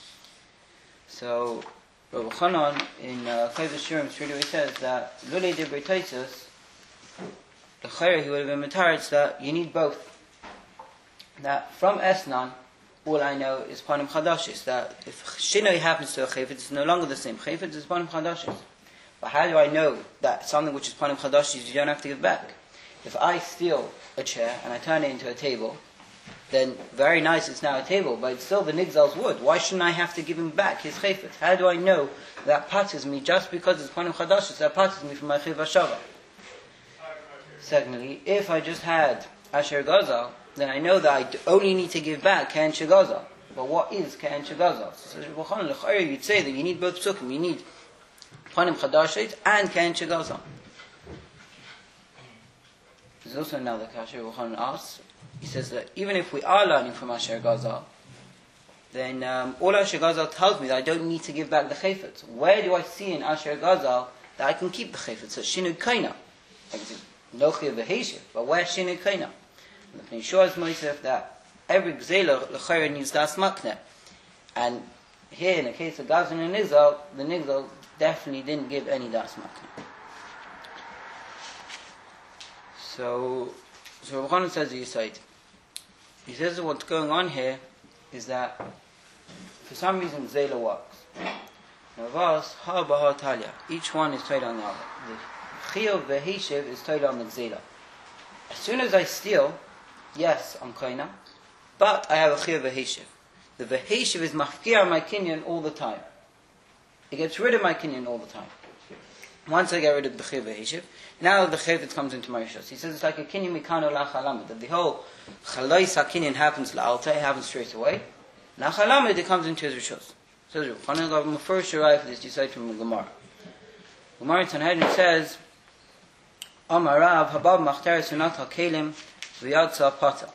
So Rabbi Chanan in Chayv Shurim straight away says that Lulei Dibri Taisus, the Chayyim he would have been mataritz that you need both. That from Esnan, all I know is Panim Chadashis. That if Shinoi happens to a Chayfetz, it's no longer the same. Chayfetz is Panim Chadashis. But how do I know that something which is Panim Chadashis you don't have to give back? If I steal a chair and I turn it into a table, then very nice, it's now a table, but it's still the Nigzal's wood. Why shouldn't I have to give him back his chayfetz? How do I know that patters me just because it's Panim Chadashis, that patters me from my chayv hashava? Secondly, if I just had Asher Gazal, then I know that I only need to give back Ka'en Shegazal. But what is Ka'en Shegazal? So you'd say that you need both psukim. You need Panim Chadashis and Ka'en Shegazal. There's also another kasha Yochanan asks. He says that even if we are learning from Asher Gazal, then all Asher Gazal tells me that I don't need to give back the chayfetz. Where do I see in Asher Gazal that I can keep the chayfetz? So Shinu Kaina. No Chiv V'Heishiv, but where's Shinu Kaina? And the Pnei Shor is Mosef that every Gzela L'chayra needs Das Makne. And here in the case of Gazan and Nigzal, the Nigzal definitely didn't give any Das Makne. So Rabbi Chanan says the Yisayt. He says that what's going on here is that for some reason Gzela works. Navas, Ha Baha Talia. Each one is tied on the other. The Chiyuv V'Heishiv is tied on the Gzela. As soon as I steal, yes, I'm Kaina, but I have a Chiyuv V'Heishiv. The V'Heishiv is mafkir my kinyan all the time. It gets rid of my kinyan all the time. Once I get rid of the Chiyuv V'Heishiv, now the Chayfetz comes into my Rishos. He says it's like a kinyan mikano la'chalamid. That the whole Chalais HaKinyan happens la'alta, it happens straight away. La'chalamid, it comes into his Rishos. So Rabbi Chanan got him first arrive for this Yisayt from the Gemara. Gemara in Sanhedrin says, Amar Rav habab machteres unat hakelim v'yadza pata.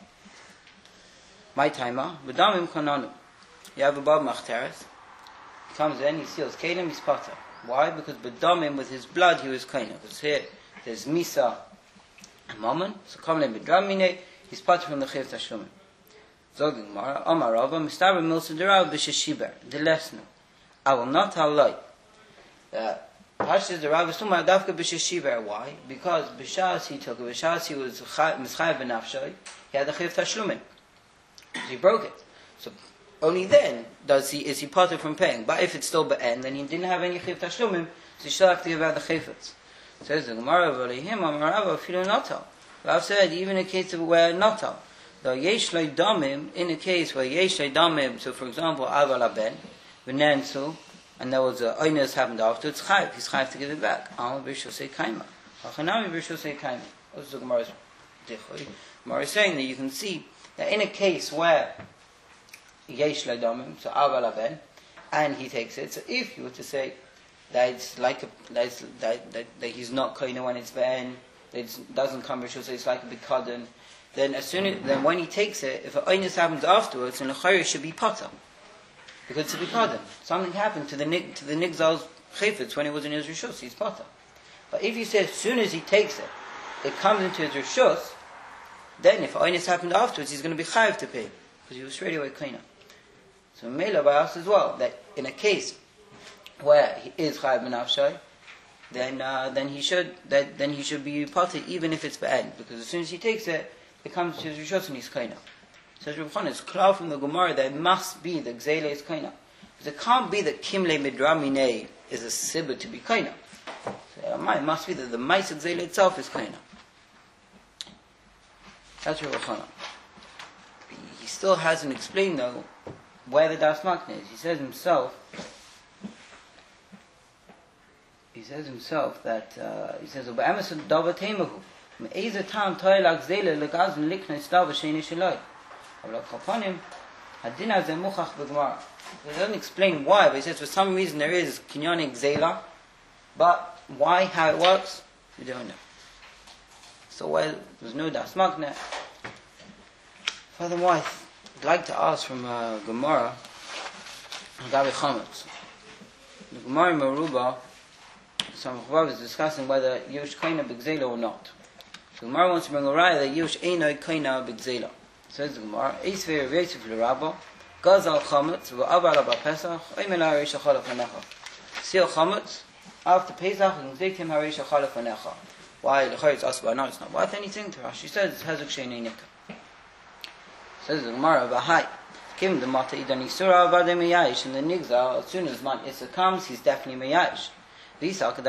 My timer, v'damim kananu. You have a bab machteres. He comes in, he seals kelim, he's pata. Why? Because b'damim, with his blood, he was kaina. Because here, there's misa and mammon. So kamlim b'dramine, he's pata from the chayv tashlumim. Zogin Gemara, Amar Rav, mistaber milsa derav b'sheshiber, the lesnu. I will not tell lie. Pashas the Rav is talking about dafka b'sheshiber. Why? Because b'shas he took it. B'shas he was mischayev b'nafshay. He had the chayv tashlumim. He broke it. So only then is he parted from paying. But if it's still be'en, then he didn't have any chayv tashlumim, so he still have to give out the chayfetz. Says the Gemara, V'alehim Amar Rav afilu natal. Rav said even in a case of where natal, the yesh lei damim, in a case where yesh lei damim, so for example aval aben v'nensu, and there was a oinus happened afterwards, chayv, he's chayv to give it back. Al b'shul say kaima. Achanami b'shul say kaima. This is the Gemara's dichoy. Gemara is saying that you can see that in a case where yesh lei damim, so aval aben, and he takes it. So if you were to say that it's like that he's not kaina when it's ben, it doesn't come b'shul, so it's like a bikadon. Then when he takes it, if an oinus happens afterwards, then the chayr should be potter. Because it's a bikadon. Something happened to the Nigzal's chayfetz when he was in his rishus, he's potter. But if you say as soon as he takes it, it comes into his rishus, then if oinus happened afterwards, he's going to be chayiv to pay. Because he was straight away kaina. So Mela by us as well, that in a case where he is chayiv b'nafshay, then he should be potter even if it's ba'ed. Because as soon as he takes it, it comes to his rishos and he's kaina. Says Rabbi Chanan, it's clear from the Gemara that it must be the Gzela is kaina. It can't be that Kimle Midramine is a Sibba to be Kaina. So it must be that the Maisa Gzeila itself is Kaina. That's Rav Chanan. He still hasn't explained though where the Das Makna is. He says himself that he says Oba Emerson Dava Temahu Me'eza Tam Toilak Zela Legazin Likna Stava Sheni Shalai Avla Kapanim Hadina Zemuchach B'Gemara. He doesn't explain why, but he says for some reason there is Kinyonik Zela, but why, how it works, we don't know. So while there's no Das Makna, furthermore, I'd like to ask from Gemara, Gabi Chametz. The Gemara in Meruba, some Chavav is discussing whether Yush Kaina B'Gzela or not. So Gemara wants to bring a raya that Yush Einoi Kaina B'Gzela. Says the Gemara, Eisvei Rav Yosef L'Rabba, Gazal Chametz, V'Avar Rabba Pesach, Oimela Harish Achalaf Hanecha. Seal Chametz, after Pesach, you can take him Harish Achalaf Hanecha. Why? The Chayitz asked about, no, it's not worth anything to us. She says it's Hazuk Sheinei Nikah. Says the Gemara, V'Hai, Kim the Mata Idan Yisura Avadei Meyayish, and the Nigza, as soon as Man Issa comes, he's definitely Meyayish. And if you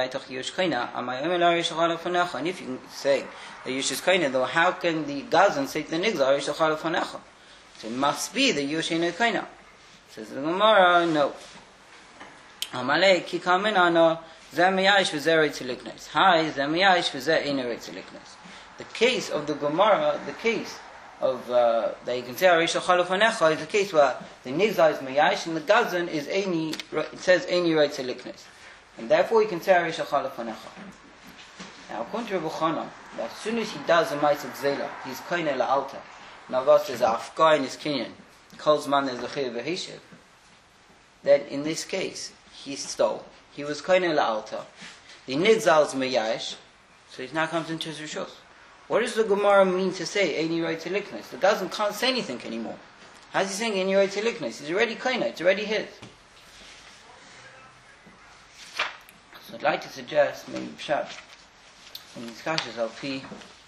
can say that Yush is Kaina, though, how can the Gazan say to the Nigza, Harish Achalaf Hanecha? So it must be the Yush Einoi Kaina. Says the Gemara, no. Amalei ki kaminano zeh meyayish v'zeh reitz liknes. Hi, zeh meyayish v'zeh einoi reitz liknes. The case of the Gemara, the case of that you can say Harish Achalaf Hanecha is the case where the Nigza is meyayish and the Gazan is eini. It says einoi reitz liknes, and therefore you can say Harish Achalaf Hanecha. Now, according to Rav Chanan, that as soon as he does a Ma'aseh Gzeila, he's Kaina la'alta. Navas is Afgar in his Kinyan, calls man as a Chayav v'Hishiv. Then in this case, he stole. He was Kaina la'alta. The Nigzal's meyayish, so he now comes into his Rishos. What does the Gemara mean to say Eini Reitz Liknes? The Gazan can't say anything anymore. How's he saying Eini Reitz Liknes? He's already Kaina, it's already his. So I'd like to suggest, maybe Pshat, in these kashas I'll be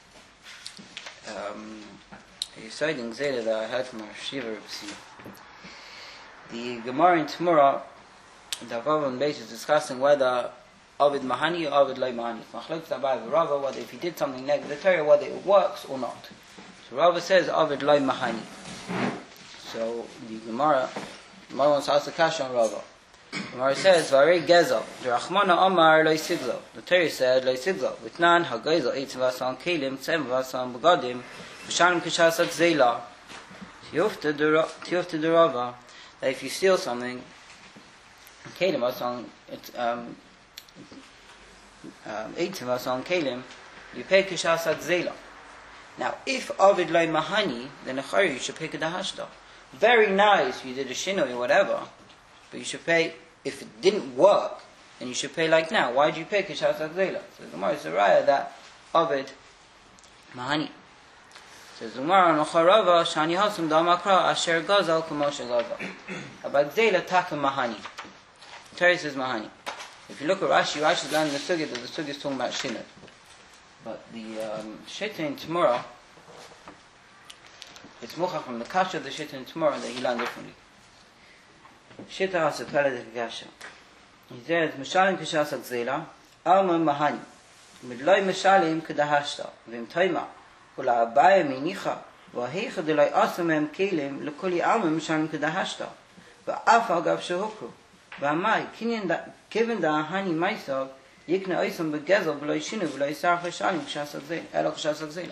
a citing Zeta that I heard from our Shiva Rebsi. The Gemara in Tamura, the Rava base is discussing whether Ovid Mahani or Ovid Loi Mahani. Machlokes Abai Rava, whether if he did something negative, whether it works or not. So Rava says Ovid Loi Mahani. So the Gemara wants to ask the kasha on Rava. The Gemara says, Varei Gezel, the Rachmana Omar Loi Siglo. The Torah said Loi Siglo. Vitnan HaGezel Eitz Vasan Kelim, Tzem Vasan Begadim, V'shanim Kishasak Zela. Tiyufta the Rava, that if you steal something, Kelim Vasan, Eitz Vasan Kelim, you pay Kishasak Zela. Now, if Ovid Loi Mahani, then you should pay Kedahashta. Very nice, you did a Shinoi or whatever, but you should pay, if it didn't work, then you should pay like now. Why do you pay Kishat Zela? So the Gemara is a raya that Ovid Mahani. Says the Gemara on Ocharava, Shani Hasum Damakra, Asher Gazal, Kamosha Gazal. About Zela Taka Mahani. The Torah says Mahani. If you look at Rashi, Rashi's learning the Sugya, that the Sugya is talking about Shinoi. But the Shita in Tamura, it's Mucha from the Kasha of the Shita in Tamura that he learned differently. Shita has a Pele de Kasha. He says, Mishalim Kishasak Zela, Alma Mahani, Midloi Mishalim Kedahashta, Vim Taima, Ula Abaya Minicha, Vahecha Deloi Asamem Kelim, Lukuli Alma Mishalim Kedahashta, Va'afa Gav Shehukru, Va'amai, given the Ahani Maisog, Yikna Oisam Begezel, V'loi Shinu, V'loi Sarach Shalim Kishasak Zela, Elo Kishasak Zela.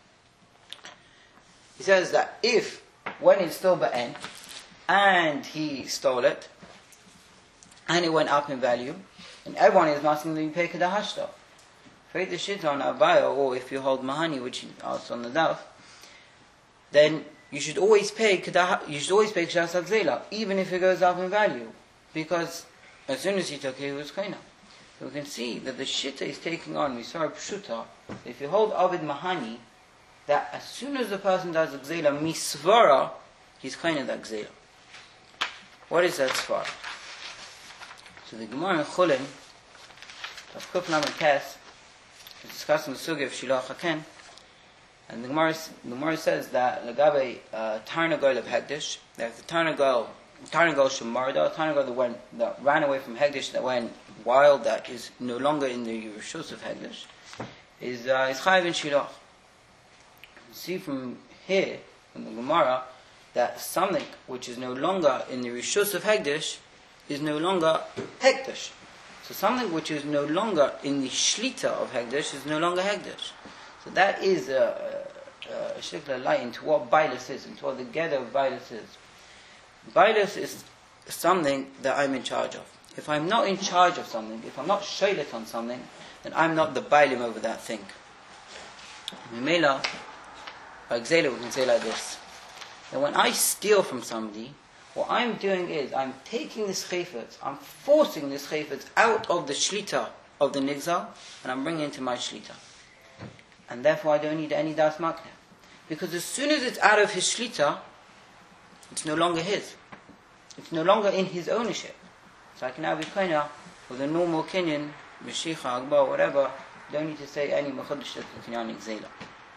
He says that if, when it's still Ba'en, and he stole it, and it went up in value, and everyone is asking that you pay Kedahashta. If the shit on Abaya, or if you hold Mahani, which he asks on the Daf, then you should always pay Kedahashta Zela, even if it goes up in value, because as soon as he took it, it was Kaina. So we can see that the Shitta is taking on, we saw a Pshuta, if you hold Ovid Mahani, that as soon as the person does a Gzela, Misvara, he's Kaina that Gzela. What is that svara? So the Gemara in Chulin, of Kuf Lamed Tes, is discussing the sugya of Shilach Haken, and the Gemara says that Lagabe Tarnagol of Hekdesh, that if the Tarnagol Tarnagol Shemarda, Tarnagol that ran away from Hegdish, that went wild, that is no longer in the Rishus of Hegdish, is Chayav in Shilach. See from here, from the Gemara, that something which is no longer in the Rishus of Hegdish is no longer Hegdish. So something which is no longer in the Shlita of Hegdish is no longer Hegdish. So that is a shikla light into what Bailus is, into what the gather of Bailus is. Bailus is something that I'm in charge of. If I'm not in charge of something, if I'm not shaylet on something, then I'm not the Bailim over that thing. Mimela, by Gzela we can say like this. That when I steal from somebody, what I'm doing is, I'm taking this chayfetz, I'm forcing this chayfetz out of the shlita of the nigzal, and I'm bringing it into my shlita. And therefore I don't need any das makna. Because as soon as it's out of his shlita, it's no longer his. It's no longer in his ownership. So I can now be koina with a normal kinyan, Meshicha, Agba, whatever, don't need to say any mechodesh kinyan gzela.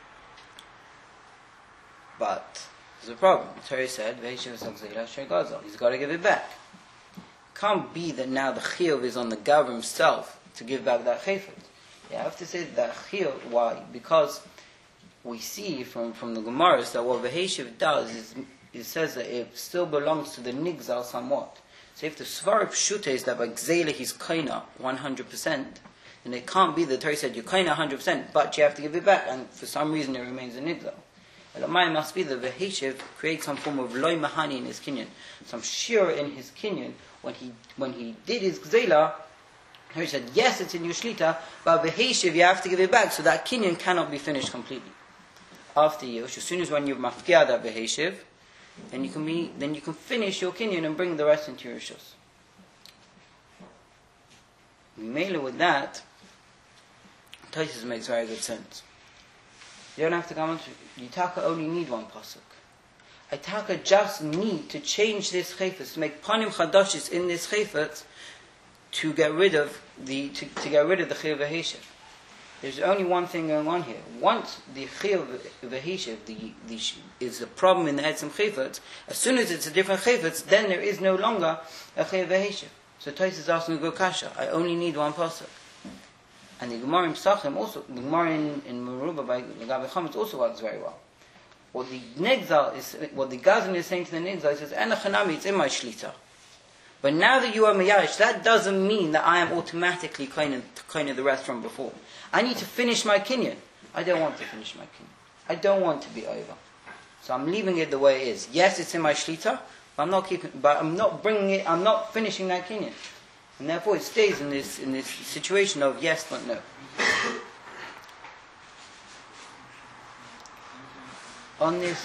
But there's a problem. The Torah said, he's got to give it back. It can't be that now the chiyuv is on the Gav himself to give back that chayfet. You have to say that chiyuv, why? Because we see from the Gemaras that what Veheshiv does is, it says that it still belongs to the nigzal somewhat. So if the Svar Pshuta is that by Gzela he's kaina 100%, then it can't be the Torah said you're kaina 100%, but you have to give it back, and for some reason it remains a nigzal. Elamai must be the Veheshiv creates some form of loy mahani in his kinyan, some shir in his kinyan. When he did his Gzela, he said, yes, it's in your shlita, but Veheshiv you have to give it back, so that kinyan cannot be finished completely. After Yush, as soon as when you've mafkia that Veheshiv, then you can finish your kinyan and bring the rest into your rishus. Mainly with that, Taisus makes very good sense. You don't have to come on to Yitaka only need one pasuk. Yitaka just need to change this chayfetz, to make panim chadashis in this chayfetz to get rid of the chiyuv v'heshiv. There's only one thing going on here. Once the chiyuv v'heshiv is the problem in the etzem chayfetz, as soon as it's a different chayfetz, then there is no longer a chiyuv v'heshiv. So Tais is asking a good kasha. I only need one pasuk. And the Gemara in Pesachim also, the Gemara in Meruba by Gabi Chametz also works very well. What the Gazan is saying to the Nigzal, he says, "Enachanami, it's in my shlita." But now that you are Mayash, that doesn't mean that I am automatically kind of the rest from before. I need to finish my kinyan. I don't want to finish my kinyan. I don't want to be over. So I'm leaving it the way it is. Yes, it's in my shlita, but I'm not bringing it. I'm not finishing that kinyan. And therefore it stays in this situation of yes but no. On this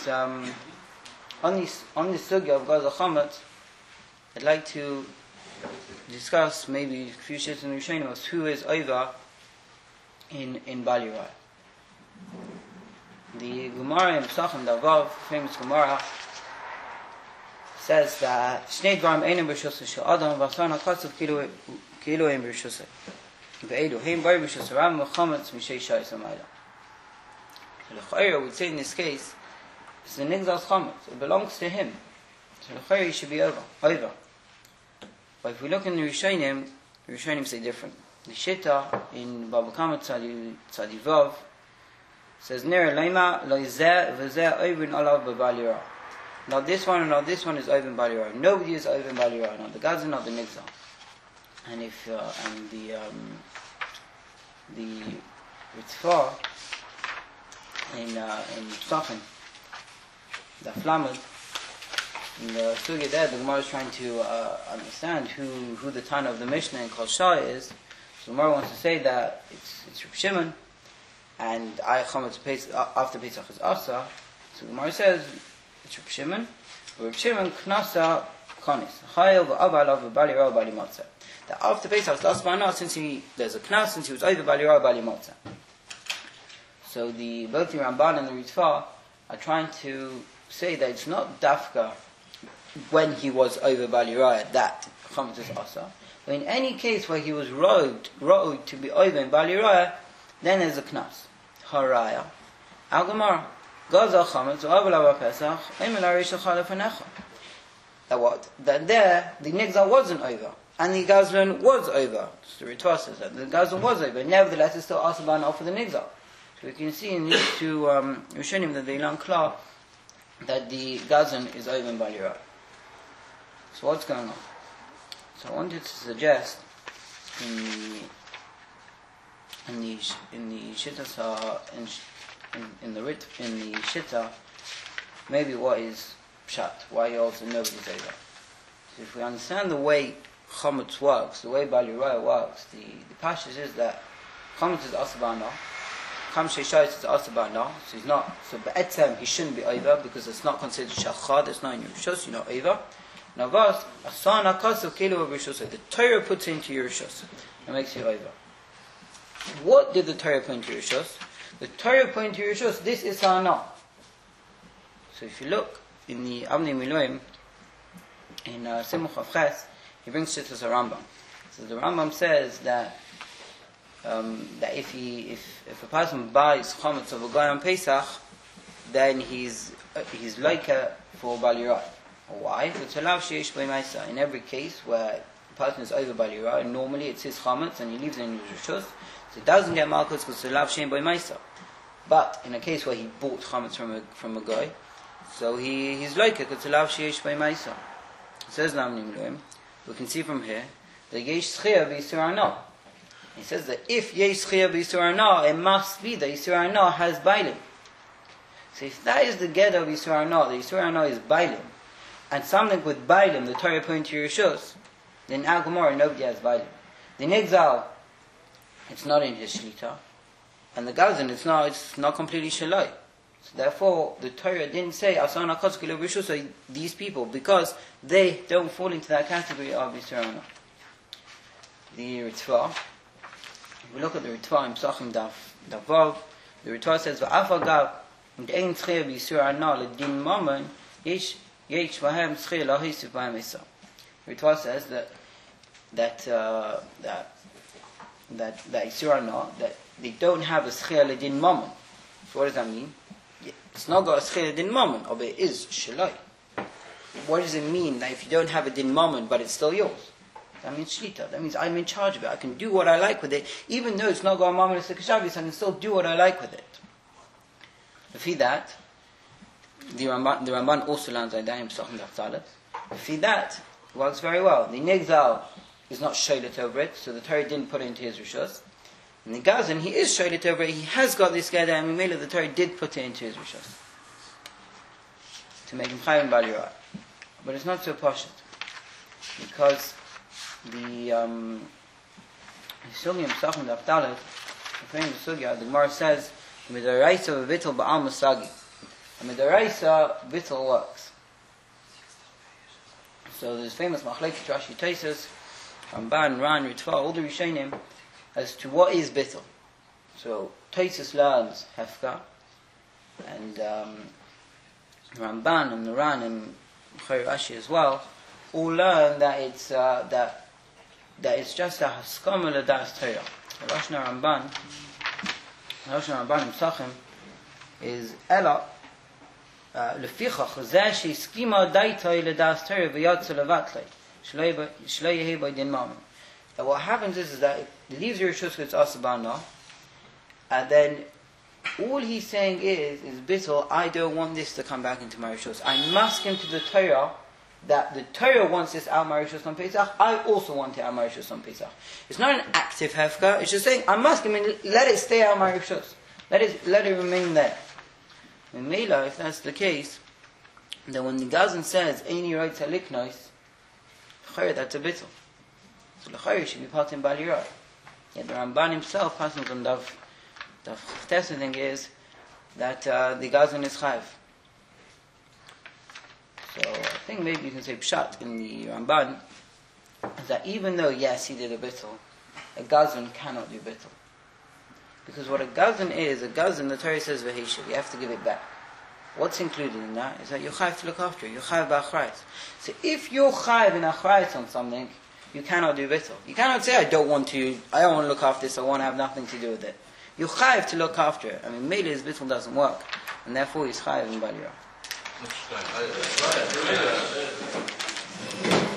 sugya of Gaza Chametz, I'd like to discuss maybe a few shits in the Rishonim of who is over in Bali Rai. The Gemara in Pesachim Davav, famous Gemara, says that Shnei Dvarim Einem B'Rishusah Shel Adam V'Asana Katzav Kilo Ein B'Rishusah Ve'edu Hein Bar B'Rishusah Ram Mechametz Mishei Shayis Amayla. So the Chayra would say in this case, it's the Nigzal's Chametz. It belongs to him. So the Chayra should be over. But if we look in the Rishonim say different. The Shita in Baba Kama Tzadi Vav says Nera Leima Lo Zeh V'Zeh Oivin Alav B'Bali Ra. Not this one and not this one is Oivin Bali Ra. Nobody is Oivin Bali Ra. Not the Gazan, not the Nigzal. And if the Ritzvah in Pesachim, the Flamed, in the Sugya there, the Gemara is trying to understand who the Tana of the Mishnah in Kol Shah is. So the Gemara wants to say that it's Reb Shimon, and after Pesach is Asa. So the Gemara says it's Reb Shimon. Reb Shimon Knasa Konis Chayav Avalav Bali Ra Bali Matzah. That after Pesach is Asa Bana, since there's a Knas, since he was over Bali Ra Bali Matzah. So both the Ramban and the Ritzvah are trying to say that it's not Dafka when he was over Bali Raya that Chametz is Asa. But in any case where he was road to be over in Bali Raya, then there's a Knas. Haraya. Al Gemara. Gaza Chametz Avalav Pesach Emel Arish Chalefanecha. That what? That there, the Nigzal wasn't over. And the Gazlan was over. So the Ritva says that the Gazlan was over. Nevertheless, it's still Asaban for the Nigzal. So we can see in these two Rishonim that they learn klar that the Gazlan is over in Balira. So what's going on? So I wanted to suggest in the Shitta in the Shitta, maybe what is Pshat, why you also know this over. So if we understand the way Chometz works, the way Bali Raya works, the Pashas is that Chometz is Asabana, Kam Sheishayt is Asabana, so he's not, so Be'etzem he shouldn't be over because it's not considered Shachad, it's not in your Rishos, you're not over. Now verse, Asana Kasav Kilo of Rishos, the Torah puts into your Rishos, and makes you over. What did the Torah put into your Rishos? The Torah put into your Rishos, this is Sana. So if you look in the Avnei Miluim, in Simuch Avches, he brings it as a Rambam. So the Rambam says that that if a person buys chametz of a guy on Pesach, then he's like for Balirai. Why? In every case where a person is over Balirai, and normally it's his chametz and he leaves it in his rishus, so it doesn't get malchus because it's lav shein by Maisa. But in a case where he bought chametz from a guy, so he's like it because it's lav shein by Maisa. It says Lamnim. We can see from here that yesh schia b'yisur ana. He says that if yesh schia b'yisur ana, it must be that yisur ana has bailim. So if that is the get of yisur ana, the yisur ana is bailim, and something with bailim, the Torah put into your rishos, then Al Gemara nobody has bailim. The Nigzal, it's not in his shlita, and the Gazan, it's not completely shalai. So therefore, the Torah didn't say Asana Kotzkilo Rishus, these people, because they don't fall into that category of Yisrael. The Ritva, if we look at the Ritva in Psachim Davav, the Ritva says, V'afagav, M'dein Tzchir B'Yisrael L'din Mammon, Yesh Vahem Tzchir L'Hisif Vahem Esa. The Ritva says that Yisrael, that they don't have a Tzchir L'din Mammon. So what does that mean? It's not got a schir din mammon, or it is shalai. What does it mean that if you don't have a din mammon, but it's still yours? That means shlita. That means I'm in charge of it. I can do what I like with it, even though it's not got a mammon, it's a kashavis. I can still do what I like with it. If that, the Ramban also lands like that in Pesachim Daf Talet. If that, it works very well. The Nigzal is not shoylet over it, so the Torah didn't put it into his rishos. And the Gazan, he is shoylet over it, he has got this guy there, and Mimela, the Torah did put it into his rishos to make him chayim balirai. But it's not so poshut, because the Sugya Pesachim Daf Talet, the famous Sugya, the Gemara says, Midaraisa v'vitel ba'al masagi. And Midaraisa, vitel works. So there's famous Machlekes Rashi Taisus, Ramban, Ran, Ritva, all the Rishonim, as to what is bittul. So Taisus learns Hefka, and Ramban and Ran and Chayr Rashi as well all learn that it's that it's just a haskama l'das Torah. Rosh Ramban in Psachim is Ela lefichach zeh she'iskima daitoi l'das Torah v'yatzu levatlei shlo yehi by din mammon. That what happens is that it leaves your rishus it's asabana, and then all he's saying is bittul, I don't want this to come back into my rishus. I'm masking to the Torah that the Torah wants this out my rishus on Pesach. I also want it out my rishus on Pesach. It's not an active hefka. It's just saying I'm masking. Let it stay out my rishus. Let it remain there. In Mela, if that's the case, then when the Gazan says Eini right taliknois, that's a bittul. So l'chayr should be part in Balirai. Yet the Ramban himself, passing from the thing is that the Gazan is chayv. So I think maybe you can say pshat in the Ramban is that even though yes he did a bittul, a Gazan cannot do bittul. Because what a Gazan is, the Torah says v'heishav, you have to give it back. What's included in that is that you're chayv to look after it. You're chayv b'achrayis. So if you're chayv in achrayis on something, you cannot do bittul. You cannot say, I don't want to look after this, I want to have nothing to do with it. You're chayiv to look after it. I mean, maybe his bittul doesn't work, and therefore he's chayiv in Balira. Amen.